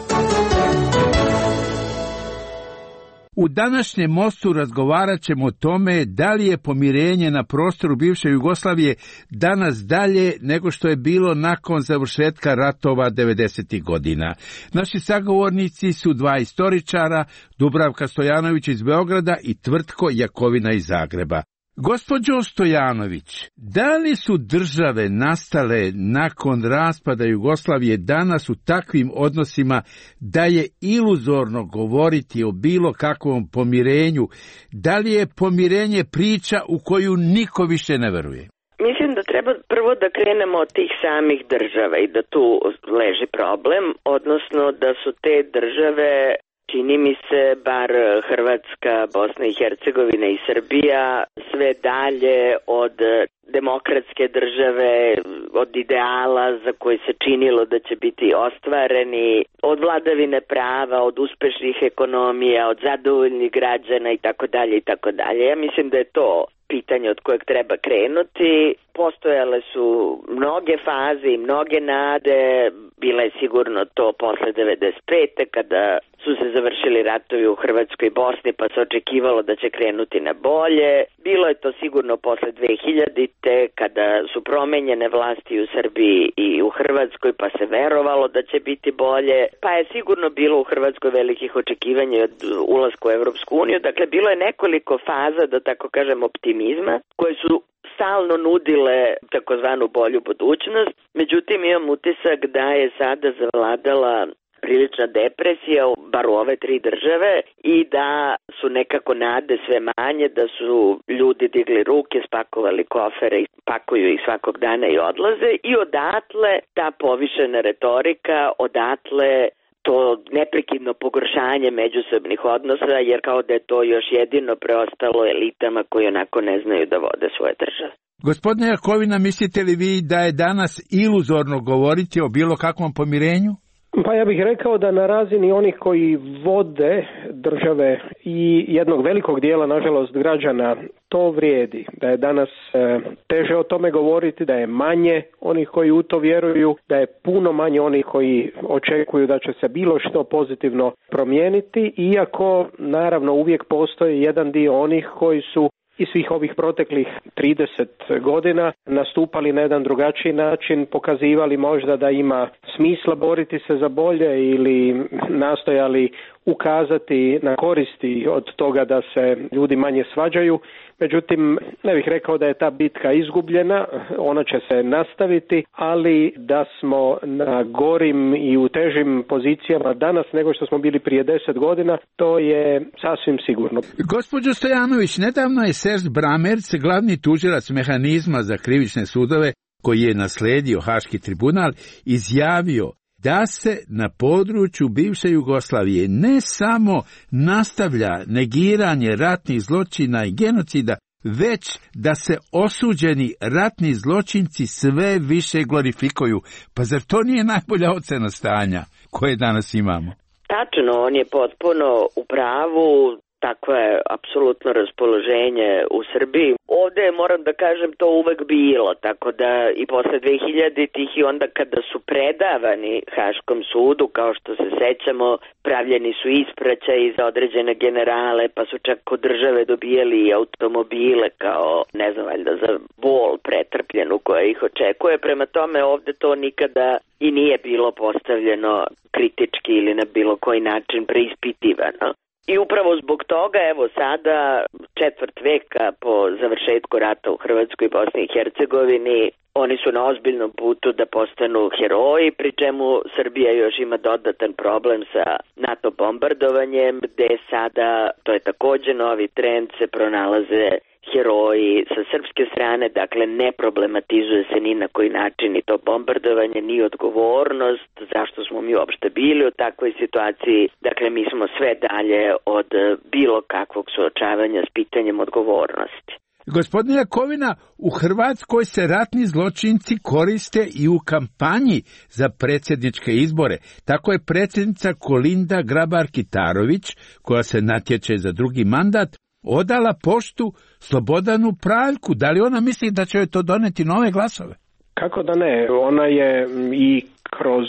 U današnjem mostu razgovarat ćemo o tome da li je pomirenje na prostoru bivše Jugoslavije danas dalje nego što je bilo nakon završetka ratova 90. godina. Naši sagovornici su dva istoričara, Dubravka Stojanović iz Beograda i Tvrtko Jakovina iz Zagreba. Gospođo Stojanović, da li su države nastale nakon raspada Jugoslavije danas u takvim odnosima da je iluzorno govoriti o bilo kakvom pomirenju? Da li je pomirenje priča u koju niko više ne veruje? Mislim da treba prvo da krenemo od tih samih država i da tu leži problem, odnosno da su te države, čini mi se, bar Hrvatska, Bosna i Hercegovina i Srbija, sve dalje od demokratske države, od ideala za koje se činilo da će biti ostvareni, od vladavine prava, od uspešnih ekonomija, od zadovoljnih građana i tako dalje. Ja mislim da je to pitanje od kojeg treba krenuti. Postojale su mnoge faze i mnoge nade, bila je sigurno to posle 95. kada su se završili ratovi u Hrvatskoj i Bosni pa se očekivalo da će krenuti na bolje. Bilo je to sigurno posle 2000. kada su promenjene vlasti u Srbiji i u Hrvatskoj pa se verovalo da će biti bolje. Pa je sigurno bilo u Hrvatskoj velikih očekivanja od ulaska u Evropsku uniju. Dakle, bilo je nekoliko faza, da tako kažem, optimizma koje su stalno nudile takozvanu bolju budućnost. Međutim, imam utisak da je sada zavladala prilična depresija, bar u ove tri države, i da su nekako nade sve manje, da su ljudi digli ruke, spakovali kofere i pakuju ih svakog dana i odlaze, i odatle ta povišena retorika, odatle to neprekidno pogoršanje međusobnih odnosa, jer kao da je to još jedino preostalo elitama koji onako ne znaju da vode svoje države. Gospodine Jakovina, mislite li vi da je danas iluzorno govoriti o bilo kakvom pomirenju? Pa ja bih rekao da na razini onih koji vode države i jednog velikog dijela, nažalost, građana, to vrijedi. Da je danas teže o tome govoriti, da je manje onih koji u to vjeruju, da je puno manje onih koji očekuju da će se bilo što pozitivno promijeniti, iako naravno uvijek postoji jedan dio onih koji su i svih ovih proteklih 30 godina nastupali na jedan drugačiji način, pokazivali možda da ima smisla boriti se za bolje ili nastojali ukazati na koristi od toga da se ljudi manje svađaju. Međutim, ne bih rekao da je ta bitka izgubljena, ona će se nastaviti, ali da smo na gorim i u težim pozicijama danas nego što smo bili prije 10 godina, to je sasvim sigurno. Gospođo Stojanović, nedavno je Serge Bramerc, glavni tužilac mehanizma za krivične sudove, koji je nasledio Haški tribunal, izjavio da se na području bivše Jugoslavije ne samo nastavlja negiranje ratnih zločina i genocida, već da se osuđeni ratni zločinci sve više glorifikuju. Pa zar to nije najbolja ocena stanja koje danas imamo? Tačno, on je potpuno u pravu. Takvo je apsolutno raspoloženje u Srbiji. Ovdje moram da kažem to uvek bilo, tako da i posle 2000-ih i onda kada su predavani Haškom sudu, kao što se sećamo, pravljeni su ispraćaji za određene generale, pa su čak kod države dobijali automobile kao, ne znam, valjda za bol pretrpljenu koja ih očekuje. Prema tome ovdje to nikada i nije bilo postavljeno kritički ili na bilo koji način preispitivano. I upravo zbog toga, evo sada, četvrt veka po završetku rata u Hrvatskoj i Bosni i Hercegovini, oni su na ozbiljnom putu da postanu heroji, pri čemu Srbija još ima dodatan problem sa NATO bombardovanjem, gde sada, to je također novi trend, se pronalaze heroji sa srpske strane, dakle ne problematizuje se ni na koji način ni to bombardovanje, ni odgovornost, zašto smo mi uopšte bili u takvoj situaciji, dakle mi smo sve dalje od bilo kakvog suočavanja s pitanjem odgovornosti. Gospodine Jakovina, u Hrvatskoj se ratni zločinci koriste i u kampanji za predsjedničke izbore. Tako je predsjednica Kolinda Grabar-Kitarović, koja se natječe za drugi mandat, odala poštu Slobodanu Praljku. Da li ona misli da će joj to doneti nove glasove? Kako da ne? Ona je i kroz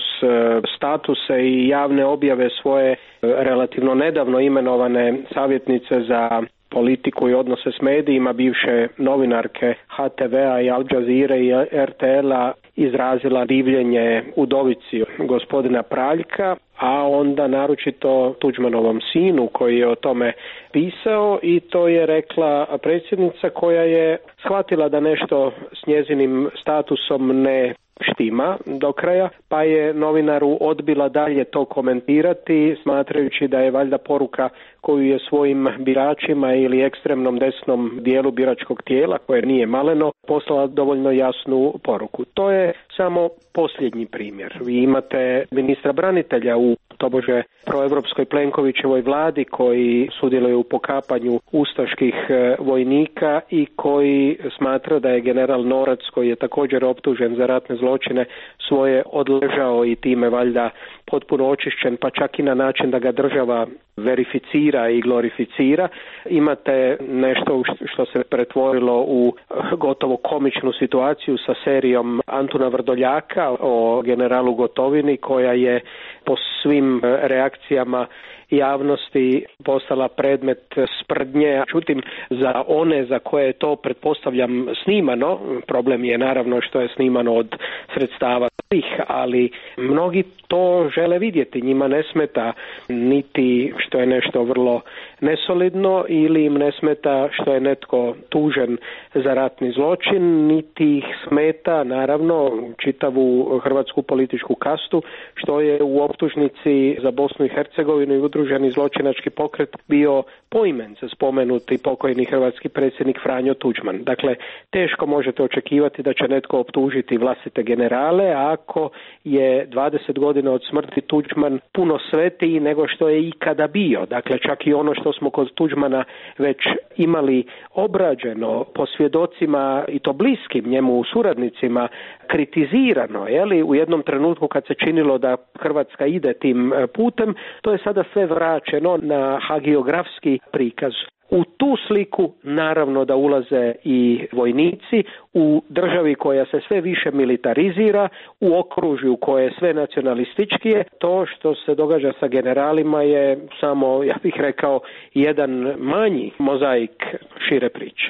statuse i javne objave svoje relativno nedavno imenovane savjetnice za politiku i odnose s medijima, bivše novinarke HTV-a i Al Jazeera i RTL-a, izrazila divljenje udovici gospodina Praljka, a onda naročito Tuđmanovom sinu koji je o tome pisao, i to je rekla predsjednica koja je shvatila da nešto s njezinim statusom ne štima do kraja, pa je novinaru odbila dalje to komentirati, smatrajući da je valjda poruka koju je svojim biračima ili ekstremnom desnom dijelu biračkog tijela, koje nije maleno, poslala dovoljno jasnu poruku. To je samo posljednji primjer. Vi imate ministra branitelja u tobože proevropskoj Plenkovićevoj vladi koji sudjeluje u pokapanju ustaških vojnika i koji smatra da je general Norac, koji je također optužen za ratne zločine, svoje odležao i time valjda potpuno očišćen, pa čak i na način da ga država verificira i glorificira. Imate nešto što se pretvorilo u gotovo komičnu situaciju sa serijom Antuna Vrdoljaka o generalu Gotovini, koja je po svim reakcijama javnosti postala predmet sprdnje. Čutim, za one za koje je to, pretpostavljam, snimano, problem je naravno što je snimano od sredstava tih, ali mnogi to žele vidjeti. Njima ne smeta niti što je nešto vrlo nesolidno ili im ne smeta što je netko tužen za ratni zločin, niti ih smeta naravno čitavu hrvatsku političku kastu što je u optužnici za Bosnu i Hercegovinu i udruženi zločinački pokret bio poimence spomenuti pokojni hrvatski predsjednik Franjo Tuđman. Dakle, teško možete očekivati da će netko optužiti vlastite generale ako je 20 godina od smrti Tuđman puno svetiji nego što je ikada bio. Dakle, čak i ono što smo kod Tuđmana već imali obrađeno po svjedocima i to bliskim njemu suradnicima kritizirano, u jednom trenutku kad se činilo da Hrvatska Hrvatska ide tim putem, to je sada sve vraćeno na hagiografski prikaz. U tu sliku naravno da ulaze i vojnici u državi koja se sve više militarizira, u okružju koje je sve nacionalističkije. To što se događa sa generalima je samo, ja bih rekao, jedan manji mozaik šire priče.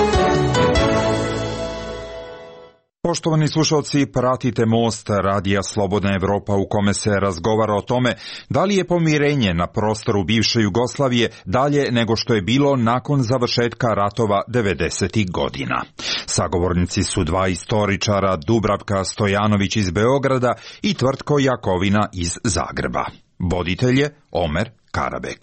Poštovani slušalci, pratite Most Radija Slobodna Evropa u kome se razgovara o tome da li je pomirenje na prostoru bivše Jugoslavije dalje nego što je bilo nakon završetka ratova 90. godina. Sagovornici su dva istoričara, Dubravka Stojanović iz Beograda i Tvrtko Jakovina iz Zagreba. Voditelj je Omer Karabek.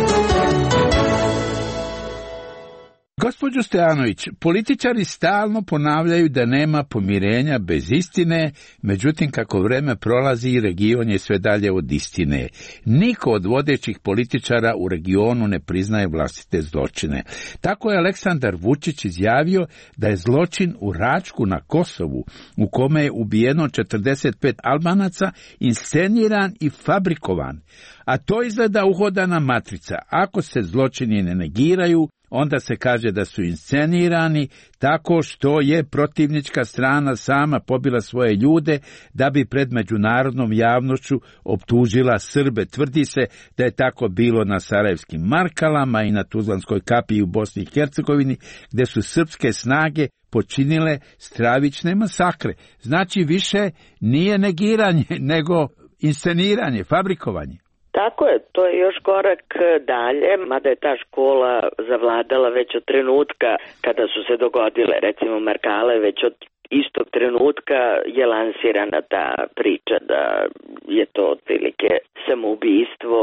Gospođo Stojanović, političari stalno ponavljaju da nema pomirenja bez istine, međutim kako vreme prolazi region je sve dalje od istine. Niko od vodećih političara u regionu ne priznaje vlastite zločine. Tako je Aleksandar Vučić izjavio da je zločin u Račku na Kosovu, u kome je ubijeno 45 Albanaca, insceniran i fabrikovan. A to izgleda uhodana matrica. Ako se zločini ne negiraju, onda se kaže da su inscenirani tako što je protivnička strana sama pobila svoje ljude da bi pred međunarodnom javnošću optužila Srbe. Tvrdi se da je tako bilo na Sarajevskim Markalama i na Tuzlanskoj kapiji u Bosni i Hercegovini, gde su srpske snage počinile stravične masakre. Znači više nije negiranje, nego insceniranje, fabrikovanje. Tako je, to je još korak dalje, mada je ta škola zavladala već od trenutka kada su se dogodile, recimo Markale, već od istog trenutka je lansirana ta priča da je to otprilike samoubistvo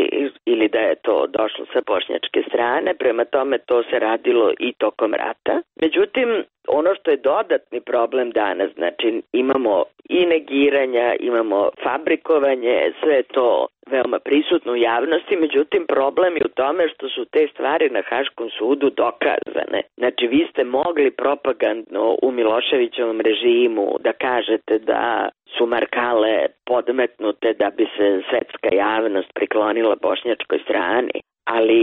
ili da je to došlo sa bošnjačke strane, prema tome to se radilo i tokom rata. Međutim, ono što je dodatni problem danas, znači imamo i negiranja, imamo fabrikovanje, sve to veoma prisutno u javnosti, međutim problem je u tome što su te stvari na Haškom sudu dokazane. Znači vi ste mogli propagandno u Miloševićevom režimu da kažete da su Markale podmetnute da bi se svetska javnost priklonila bošnjačkoj strani. Ali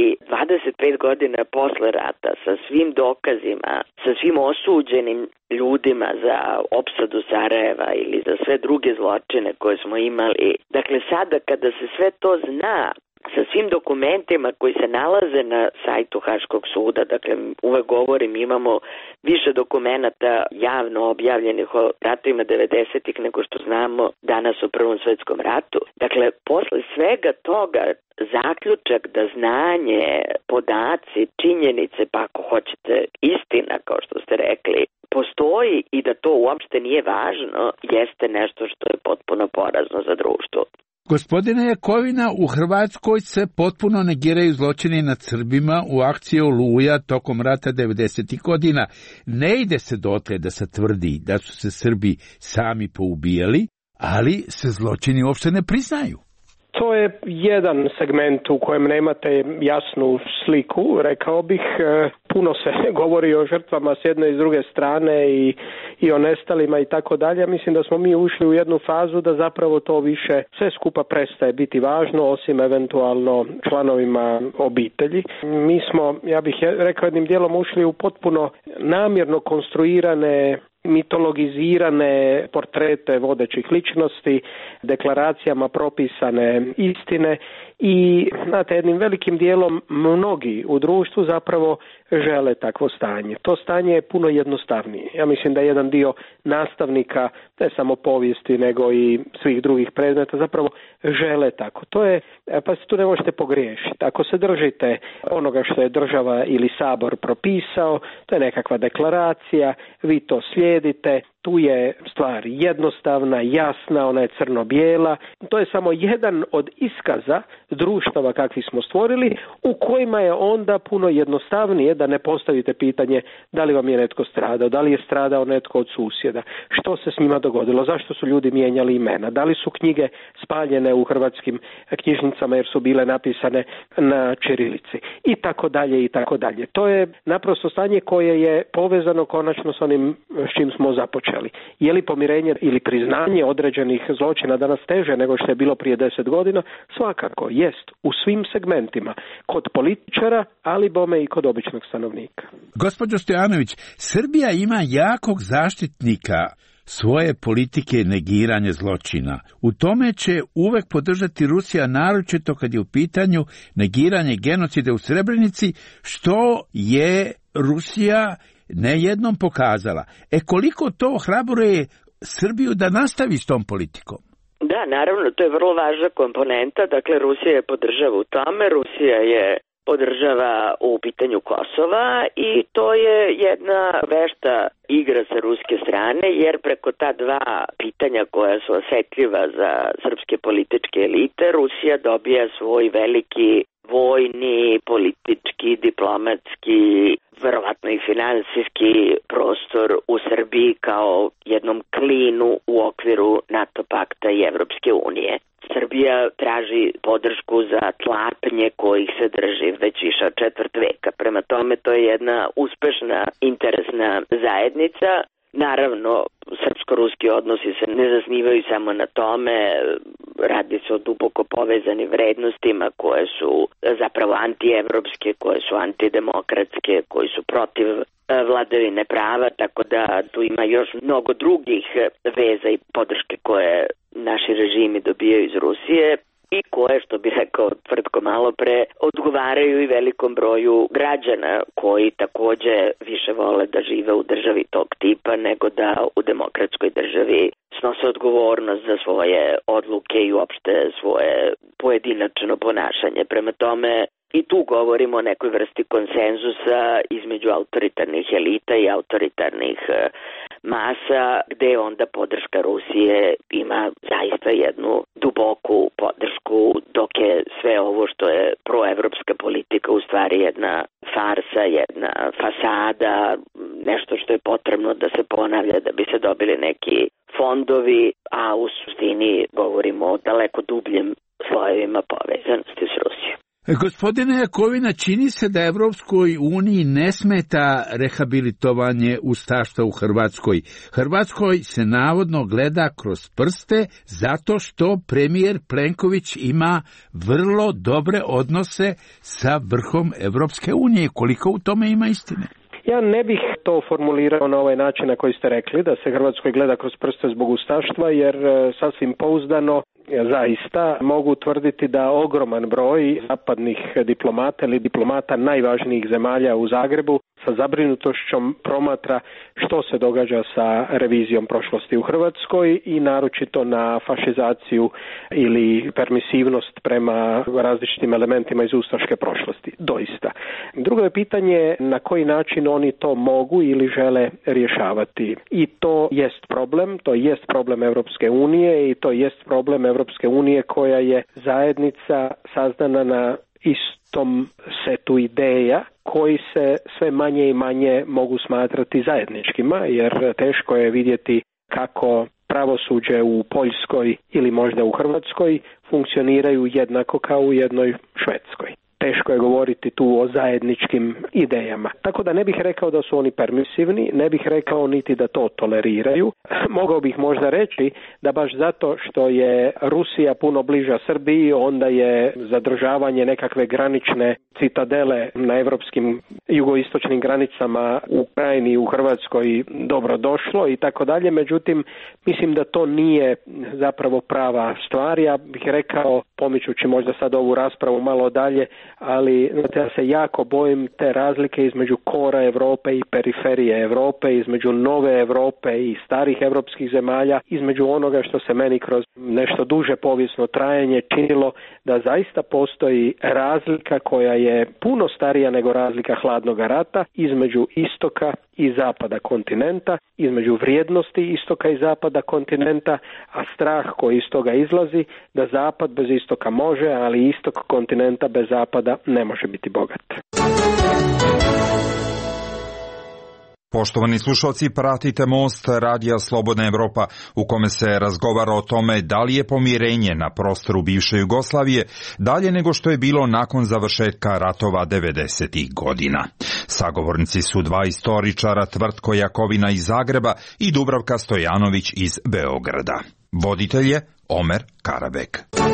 25 godina posle rata, sa svim dokazima, sa svim osuđenim ljudima za opsadu Sarajeva ili za sve druge zločine koje smo imali, dakle sada kada se sve to zna, sa svim dokumentima koji se nalaze na sajtu Haškog suda, dakle uvek govorim, imamo više dokumenata javno objavljenih o ratovima 90-ih nego što znamo danas o Prvom svetskom ratu. Dakle, posle svega toga zaključak da znanje, podaci, činjenice, pa ako hoćete istina, kao što ste rekli, postoji i da to uopšte nije važno, jeste nešto što je potpuno porazno za društvo. Gospodine Jakovina, u Hrvatskoj se potpuno negiraju zločini nad Srbima u akciji Oluja tokom rata 90. godina. Ne ide se dotle da se tvrdi da su se Srbi sami poubijali, ali se zločini uopšte ne priznaju. To je jedan segment u kojem nemate jasnu sliku, rekao bih. Puno se govori o žrtvama s jedne i s druge strane i o nestalima i tako dalje. Mislim da smo mi ušli u jednu fazu da zapravo to više sve skupa prestaje biti važno, osim eventualno članovima obitelji. Mi smo, ja bih rekao, jednim dijelom ušli u potpuno namjerno konstruirane, mitologizirane portrete vodećih ličnosti, deklaracijama propisane istine i, znate, jednim velikim dijelom mnogi u društvu zapravo žele takvo stanje. To stanje je puno jednostavnije. Ja mislim da jedan dio nastavnika, ne samo povijesti, nego i svih drugih predmeta, zapravo žele tako. To je, pa se tu ne možete pogriješiti. Ako se držite onoga što je država ili sabor propisao, to je nekakva deklaracija, vi to slijedite, tu je stvar jednostavna, jasna, ona je crno-bijela. To je samo jedan od iskaza društava kakvi smo stvorili, u kojima je onda puno jednostavnije da ne postavite pitanje da li vam je netko stradao, da li je stradao netko od susjeda, što se s njima dogodilo, zašto su ljudi mijenjali imena, da li su knjige spaljene u hrvatskim knjižnicama jer su bile napisane na ćirilici i tako dalje i tako dalje. To je naprosto stanje koje je povezano konačno s onim s čim smo započeli. povećali. Je li pomirenje ili priznanje određenih zločina danas teže nego što je bilo prije 10 godina? Svakako, jest. U svim segmentima. Kod političara, ali bome i kod običnog stanovnika. Gospođo Stojanović, Srbija ima jakog zaštitnika svoje politike negiranja zločina. U tome će uvek podržati Rusija, naročito kad je u pitanju negiranje genocida u Srebrenici, što je Rusija nejednom pokazala. Koliko to ohrabruje Srbiju da nastavi s tom politikom? Da, naravno, to je vrlo važna komponenta. Dakle, Rusija je podržava u tome, Rusija je podržava u pitanju Kosova i to je jedna vešta igra sa ruske strane, jer preko ta dva pitanja koja su osetljiva za srpske političke elite, Rusija dobija svoj veliki vojni, politički, diplomatski, verovatno i finansijski prostor u Srbiji kao jednom klinu u okviru NATO pakta i Evropske unije. Srbija traži podršku za tlapnje kojih se drži već više od četvrt veka. Prema tome, to je jedna uspešna interesna zajednica. Naravno, srpsko-ruski odnosi se ne zasnivaju samo na tome, radi se o duboko povezanim vrednostima koje su zapravo antievropske, koje su antidemokratske, koje su protiv vladavine prava, tako da tu ima još mnogo drugih veza i podrške koje naši režimi dobijaju iz Rusije i koje, što bi rekao Tvrtko malo pre, odgovaraju i velikom broju građana koji takođe više vole da žive u državi tog tipa nego da u demokratskoj državi snose odgovornost za svoje odluke i uopšte svoje pojedinačno ponašanje. Prema tome, i tu govorimo o nekoj vrsti konsenzusa između autoritarnih elita i autoritarnih masa, gde onda podrška Rusije ima zaista jednu duboku podršku, dok je sve ovo što je proevropska politika u stvari jedna farsa, jedna fasada, nešto što je potrebno da se ponavlja da bi se dobili neki fondovi, a u suštini govorimo o daleko dubljim slojevima povezanosti s Rusijom. Gospodine Jakovina, čini se da Evropskoj uniji ne smeta rehabilitovanje ustaštva u Hrvatskoj. Hrvatskoj se navodno gleda kroz prste zato što premijer Plenković ima vrlo dobre odnose sa vrhom Evropske unije. Koliko u tome ima istine? Ja ne bih to formulirao na ovaj način na koji ste rekli, da se Hrvatskoj gleda kroz prste zbog ustaštva, jer sasvim pouzdano zaista mogu tvrditi da ogroman broj zapadnih diplomata ili diplomata najvažnijih zemalja u Zagrebu sa zabrinutošćom promatra što se događa sa revizijom prošlosti u Hrvatskoj i naročito na fašizaciju ili permisivnost prema različitim elementima iz ustaške prošlosti. Doista. Drugo je pitanje na koji način oni to mogu ili žele rješavati. I to jest problem Europske unije i to jest problem Europske unije koja je zajednica sazdana na istom setu ideja koji se sve manje i manje mogu smatrati zajedničkima, jer teško je vidjeti kako pravosuđe u Poljskoj ili možda u Hrvatskoj funkcioniraju jednako kao u jednoj Švedskoj. Teško je govoriti tu o zajedničkim idejama. Tako da ne bih rekao da su oni permisivni, ne bih rekao niti da to toleriraju. Mogao bih možda reći da baš zato što je Rusija puno bliža Srbiji, onda je zadržavanje nekakve granične citadele na evropskim jugoistočnim granicama u Krajini, u Hrvatskoj dobro došlo i tako dalje. Međutim, mislim da to nije zapravo prava stvar. Ja bih rekao, pomičući možda sad ovu raspravu malo dalje, ali ja se jako bojim te razlike između kora Europe i periferije Europe, između nove Europe i starih europskih zemalja, između onoga što se meni kroz nešto duže povijesno trajanje činilo da zaista postoji razlika koja je puno starija nego razlika hladnog rata između istoka i zapada kontinenta, između vrijednosti istoka i zapada kontinenta, a strah koji iz toga izlazi da zapad bez istoka može, ali istok kontinenta bez zapada ne može biti bogat. Poštovani slušalci, pratite Most Radija Slobodna Evropa u kome se razgovara o tome da li je pomirenje na prostoru bivše Jugoslavije dalje nego što je bilo nakon završetka ratova 90. godina. Sagovornici su dva istoričara, Tvrtko Jakovina iz Zagreba i Dubravka Stojanović iz Beograda. Voditelj je Omer Karabek.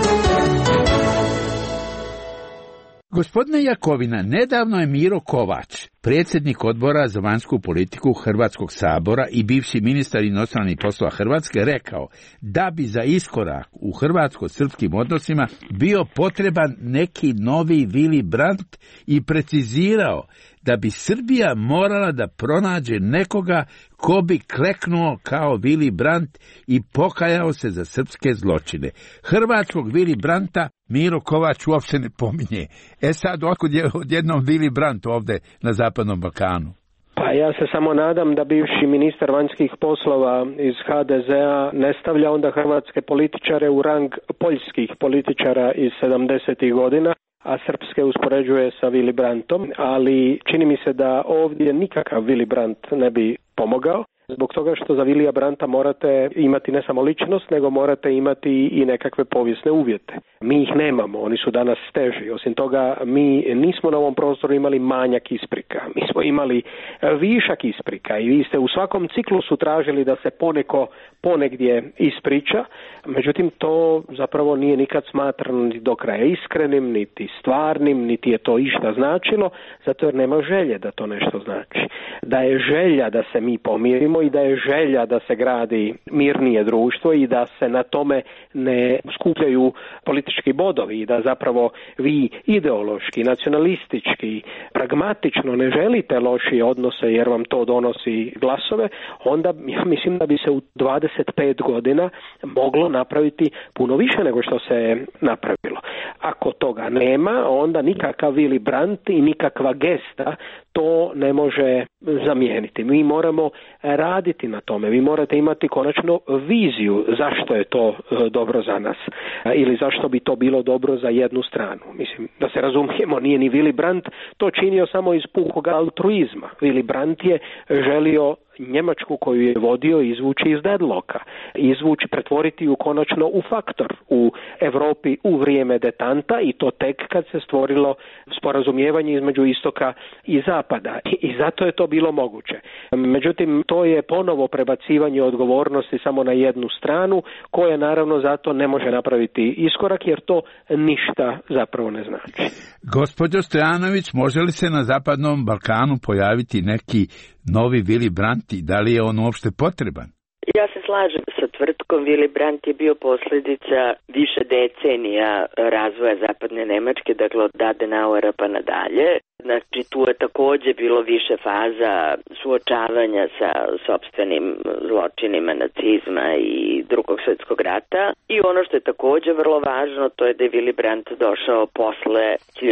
Gospodine Jakovina, nedavno je Miro Kovač, predsjednik odbora za vanjsku politiku Hrvatskog sabora i bivši ministar inostranih poslova Hrvatske, rekao da bi za iskorak u hrvatsko-srpskim odnosima bio potreban neki novi Willy Brandt i precizirao da bi Srbija morala da pronađe nekoga ko bi kleknuo kao Willy Brandt i pokajao se za srpske zločine. Hrvatskog Willy Brandta Miro Kovač uopšte ne pominje. Sad, otkud je odjednom Willy Brandt ovde na Zapadnom Balkanu? Pa ja se samo nadam da bivši ministar vanjskih poslova iz HDZ-a ne stavlja onda hrvatske političare u rang poljskih političara iz 70. godina, a srpske uspoređuje sa Willy Brandtom, ali čini mi se da ovdje nikakav Willy Brandt ne bi pomogao, zbog toga što za Vilija Brandta morate imati ne samo ličnost, nego morate imati i nekakve povijesne uvjete. Mi ih nemamo, oni su danas teži. Osim toga, mi nismo na ovom prostoru imali manjak isprika. Mi smo imali višak isprika i vi ste u svakom ciklusu tražili da se poneko ponegdje ispriča, međutim to zapravo nije nikad smatrano ni do kraja iskrenim, niti stvarnim, niti je to išta značilo, zato jer nema želje da to nešto znači. Da je želja da se mi pomirimo i da je želja da se gradi mirnije društvo i da se na tome ne skupljaju politički bodovi i da zapravo vi ideološki, nacionalistički, pragmatično ne želite lošije odnose jer vam to donosi glasove, onda ja mislim da bi se u 25 godina moglo napraviti puno više nego što se napravilo. Ako toga nema, onda nikakav Willy Brandt i nikakva gesta to ne može zamijeniti. Mi moramo raditi na tome. Vi morate imati konačno viziju zašto je to dobro za nas ili zašto bi to bilo dobro za jednu stranu. Mislim, da se razumijemo, nije ni Willy Brandt to činio samo iz pukog altruizma. Willy Brandt je želio Njemačku koju je vodio izvući iz deadlocka, izvući, pretvoriti ju konačno u faktor u Europi u vrijeme detanta i to tek kad se stvorilo sporazumijevanje između istoka i zapada i zato je to bilo moguće. Međutim, to je ponovo prebacivanje odgovornosti samo na jednu stranu koja naravno zato ne može napraviti iskorak jer to ništa zapravo ne znači. Gospođo Stojanović, može li se na Zapadnom Balkanu pojaviti neki novi Willy Brandt i da li je on uopšte potreban? Ja se slažem sa Tvrtkom. Willy Brandt je bio posljedica više decenija razvoja zapadne Nemačke, dakle od Adenauera pa nadalje. Znači tu je također bilo više faza suočavanja sa sopstvenim zločinima nacizma i Drugog svjetskog rata. I ono što je također vrlo važno, to je da je Willy Brandt došao posle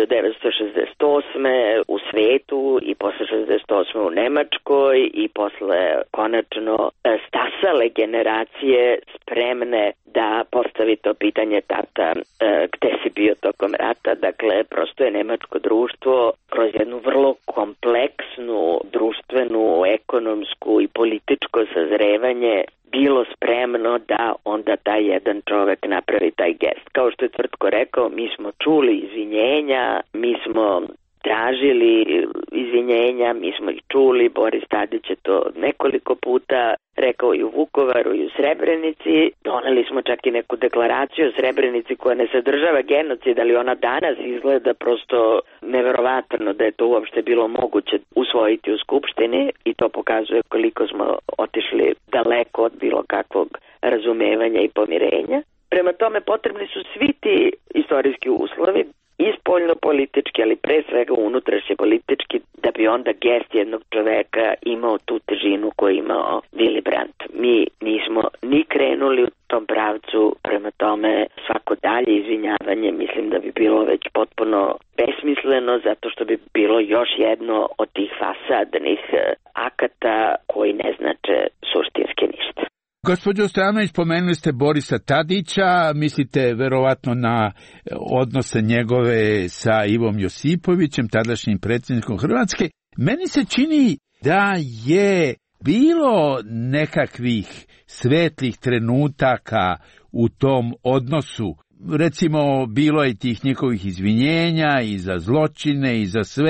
1968. u svetu i posle 68. u Nemačkoj i posle konačno stasale generacije spremne da postavi to pitanje tata gde si bio tokom rata. Dakle, prosto je nemačko društvo kroz jednu vrlo kompleksnu društvenu, ekonomsku i političko sazrevanje bilo spremno da onda taj jedan čovek napravi taj gest. Kao što je Tvrtko rekao, mi smo čuli izvinjenja, mi smo tražili izvinjenja, mi smo ih čuli, Boris Tadić je to nekoliko puta rekao i u Vukovaru i u Srebrenici. Doneli smo čak i neku deklaraciju o Srebrenici koja ne sadržava genocid, ali ona danas izgleda prosto neverovatno da je to uopšte bilo moguće usvojiti u Skupštini i to pokazuje koliko smo otišli daleko od bilo kakvog razumevanja i pomirenja. Prema tome potrebni su svi ti istorijski uslovi i spoljno-politički, ali pre svega unutrašnje politički, da bi onda gest jednog čoveka imao tu težinu koju imao Willy Brandt. Mi nismo ni krenuli u tom pravcu, prema tome svako dalje izvinjavanje mislim da bi bilo već potpuno besmisleno, zato što bi bilo još jedno od tih fasadnih akata koji ne znače suštinski ništa. Gospođo Stojanović, pomenuli ste Borisa Tadića, mislite verovatno na odnose njegove sa Ivom Josipovićem, tadašnjim predsjednikom Hrvatske. Meni se čini da je bilo nekakvih svetlih trenutaka u tom odnosu. Recimo, bilo je tih njihovih izvinjenja i za zločine i za sve.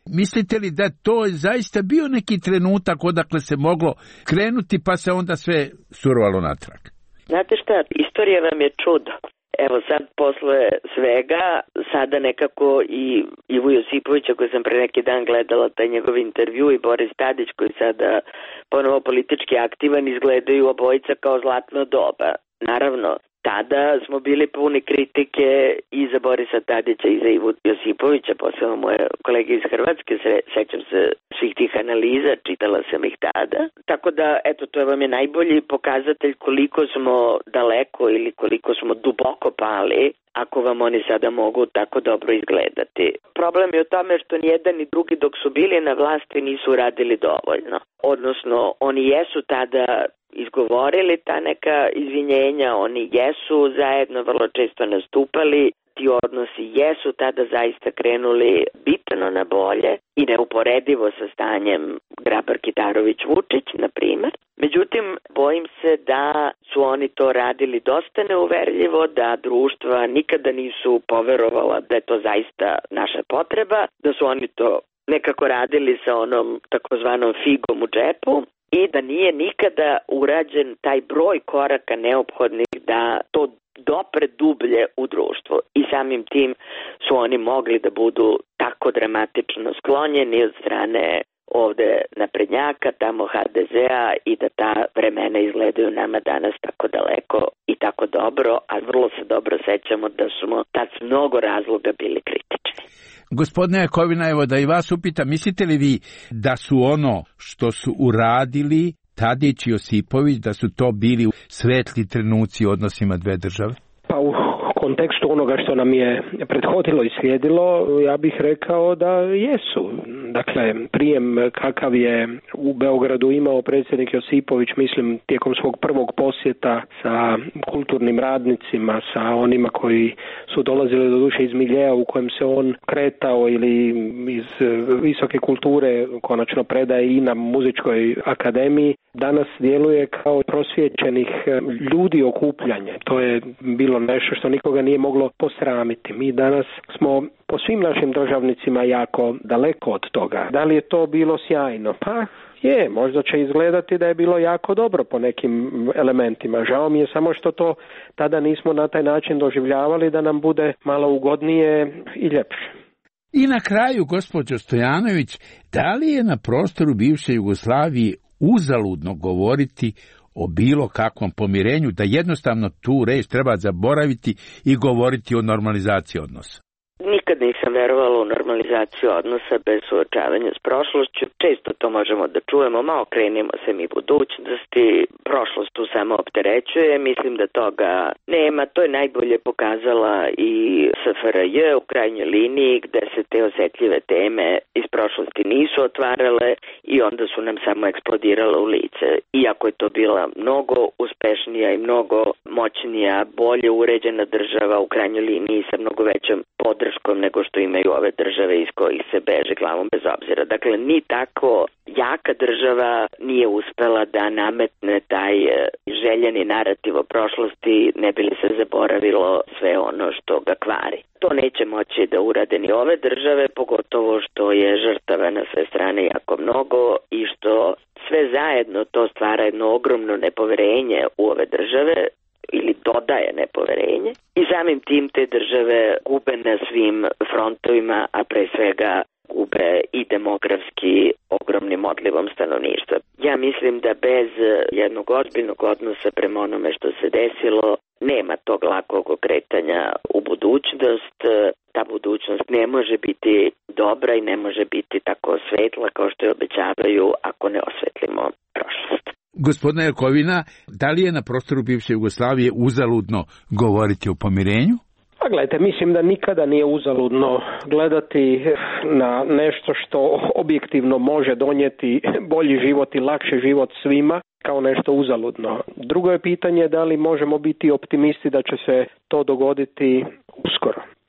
Mislite li da to je zaista bio neki trenutak odakle se moglo krenuti pa se onda sve surovalo natrag? Znate šta, istorija vam je čudo. Evo sad posle svega, sada nekako i Ivu Josipovića koji sam pre neki dan gledala taj njegov intervju i Boris Tadić koji sada ponovo politički aktivan izgledaju obojica kao zlatno doba. Naravno, tada smo bili puni kritike i za Borisa Tadića i za Ivu Josipovića, posebno moje kolege iz Hrvatske, sećam se svih tih analiza, čitala sam ih tada. Tako da, eto, to vam je najbolji pokazatelj koliko smo daleko ili koliko smo duboko pali, ako vam oni sada mogu tako dobro izgledati. Problem je u tome što nijedan ni drugi dok su bili na vlasti nisu radili dovoljno. Odnosno, oni jesu tada izgovorili ta neka izvinjenja, oni jesu zajedno vrlo često nastupali, ti odnosi jesu tada zaista krenuli bitno na bolje i neuporedivo sa stanjem Grabar-Kitarović-Vučić, na primer. Međutim, bojim se da su oni to radili dosta neuverljivo, da društva nikada nisu poverovala da je to zaista naša potreba, da su oni to nekako radili sa onom takozvanom figom u džepu i da nije nikada urađen taj broj koraka neophodnih da to dopre dublje u društvo. I samim tim su oni mogli da budu tako dramatično sklonjeni od strane ovde naprednjaka, tamo HDZ-a i da ta vremena izgledaju nama danas tako daleko i tako dobro, a vrlo se dobro sećamo da smo tad s mnogo razloga bili kritični. Gospodine Jakovina, evo da i vas upitam, mislite li vi da su ono što su uradili Tadić i Josipović, da su to bili svetli trenuci u odnosima dve države? Pa u kontekstu onoga što nam je prethodilo i slijedilo, ja bih rekao da jesu. Dakle, prijem kakav je u Beogradu imao predsjednik Josipović, mislim, tijekom svog prvog posjeta sa kulturnim radnicima, sa onima koji su dolazili do duše iz miljeja u kojem se on kretao ili iz visoke kulture, konačno predaje i na muzičkoj akademiji, danas djeluje kao prosvjećenih ljudi okupljanje. To je bilo nešto što nikoga nije moglo posramiti. Mi danas smo po svim našim državnicima jako daleko od toga. Da li je to bilo sjajno? Pa je, možda će izgledati da je bilo jako dobro po nekim elementima. Žao mi je samo što to tada nismo na taj način doživljavali da nam bude malo ugodnije i ljepše. I na kraju, gospođo Stojanović, da li je na prostoru bivše Jugoslavije uzaludno govoriti o bilo kakvom pomirenju, da jednostavno tu reč treba zaboraviti i govoriti o normalizaciji odnosa? Nikad nisam verovala u normalizaciju odnosa bez suočavanja s prošlošću. Često to možemo da čujemo, malo krenimo se mi budućnosti, prošlost tu samo opterećuje, mislim da toga nema. To je najbolje pokazala i SFRJ u krajnjoj liniji gde se te osetljive teme iz prošlosti nisu otvarale i onda su nam samo eksplodirale u lice. Iako je to bila mnogo uspešnija i mnogo moćnija, bolje uređena država u krajnjoj liniji sa mnogo većom podrškom nego što imaju ove države iz kojih se beže glavom bez obzira. Dakle, ni tako jaka država nije uspela da nametne taj željeni narativ o prošlosti, ne bi li se zaboravilo sve ono što ga kvari. To neće moći da urade ni ove države, pogotovo što je žrtava na sve strane jako mnogo i što sve zajedno to stvara jedno ogromno nepoverenje u ove države, ili dodaje nepoverenje i samim tim te države gube na svim frontovima, a pre svega gube i demografski ogromnim odlivom stanovništva. Ja mislim da bez jednog ozbiljnog odnosa prema onome što se desilo nema tog lakog okretanja u budućnost. Ta budućnost ne može biti dobra i ne može biti tako svetla kao što je obećavaju ako ne osvetlimo prošlost. Gospodine Jakovina, da li je na prostoru bivše Jugoslavije uzaludno govoriti o pomirenju? Pa gledajte, mislim da nikada nije uzaludno gledati na nešto što objektivno može donijeti bolji život i lakši život svima kao nešto uzaludno. Drugo je pitanje da li možemo biti optimisti da će se to dogoditi uskoro.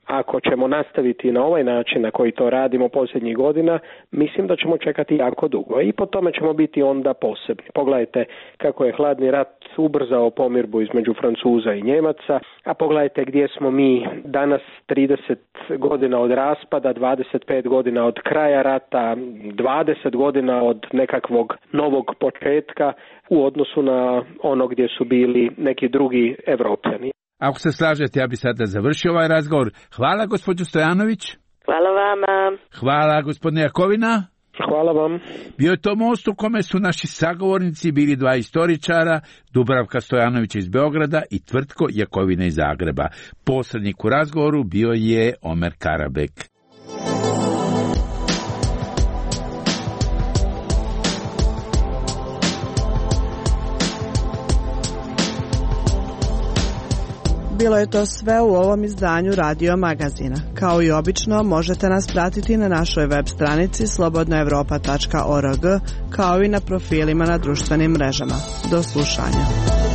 ako ćemo nastaviti na ovaj način na koji to radimo posljednjih godina, mislim da ćemo čekati jako dugo i po tome ćemo biti onda posebni. Pogledajte kako je hladni rat ubrzao pomirbu između Francuza i Njemaca, a pogledajte gdje smo mi danas 30 godina od raspada, 25 godina od kraja rata, 20 godina od nekakvog novog početka u odnosu na ono gdje su bili neki drugi Evropljani. Ako se slažete, ja bi sada završio ovaj razgovor. Hvala, gospođo Stojanović. Hvala vama. Hvala, gospodine Jakovina. Hvala vam. Bio je to most u kome su naši sagovornici bili dva istoričara, Dubravka Stojanović iz Beograda i Tvrtko Jakovina iz Zagreba. Posrednik u razgovoru bio je Omer Karabek. Bilo je to sve u ovom izdanju Radio Magazina. Kao i obično, možete nas pratiti na našoj web stranici slobodnaevropa.org, kao i na profilima na društvenim mrežama. Do slušanja.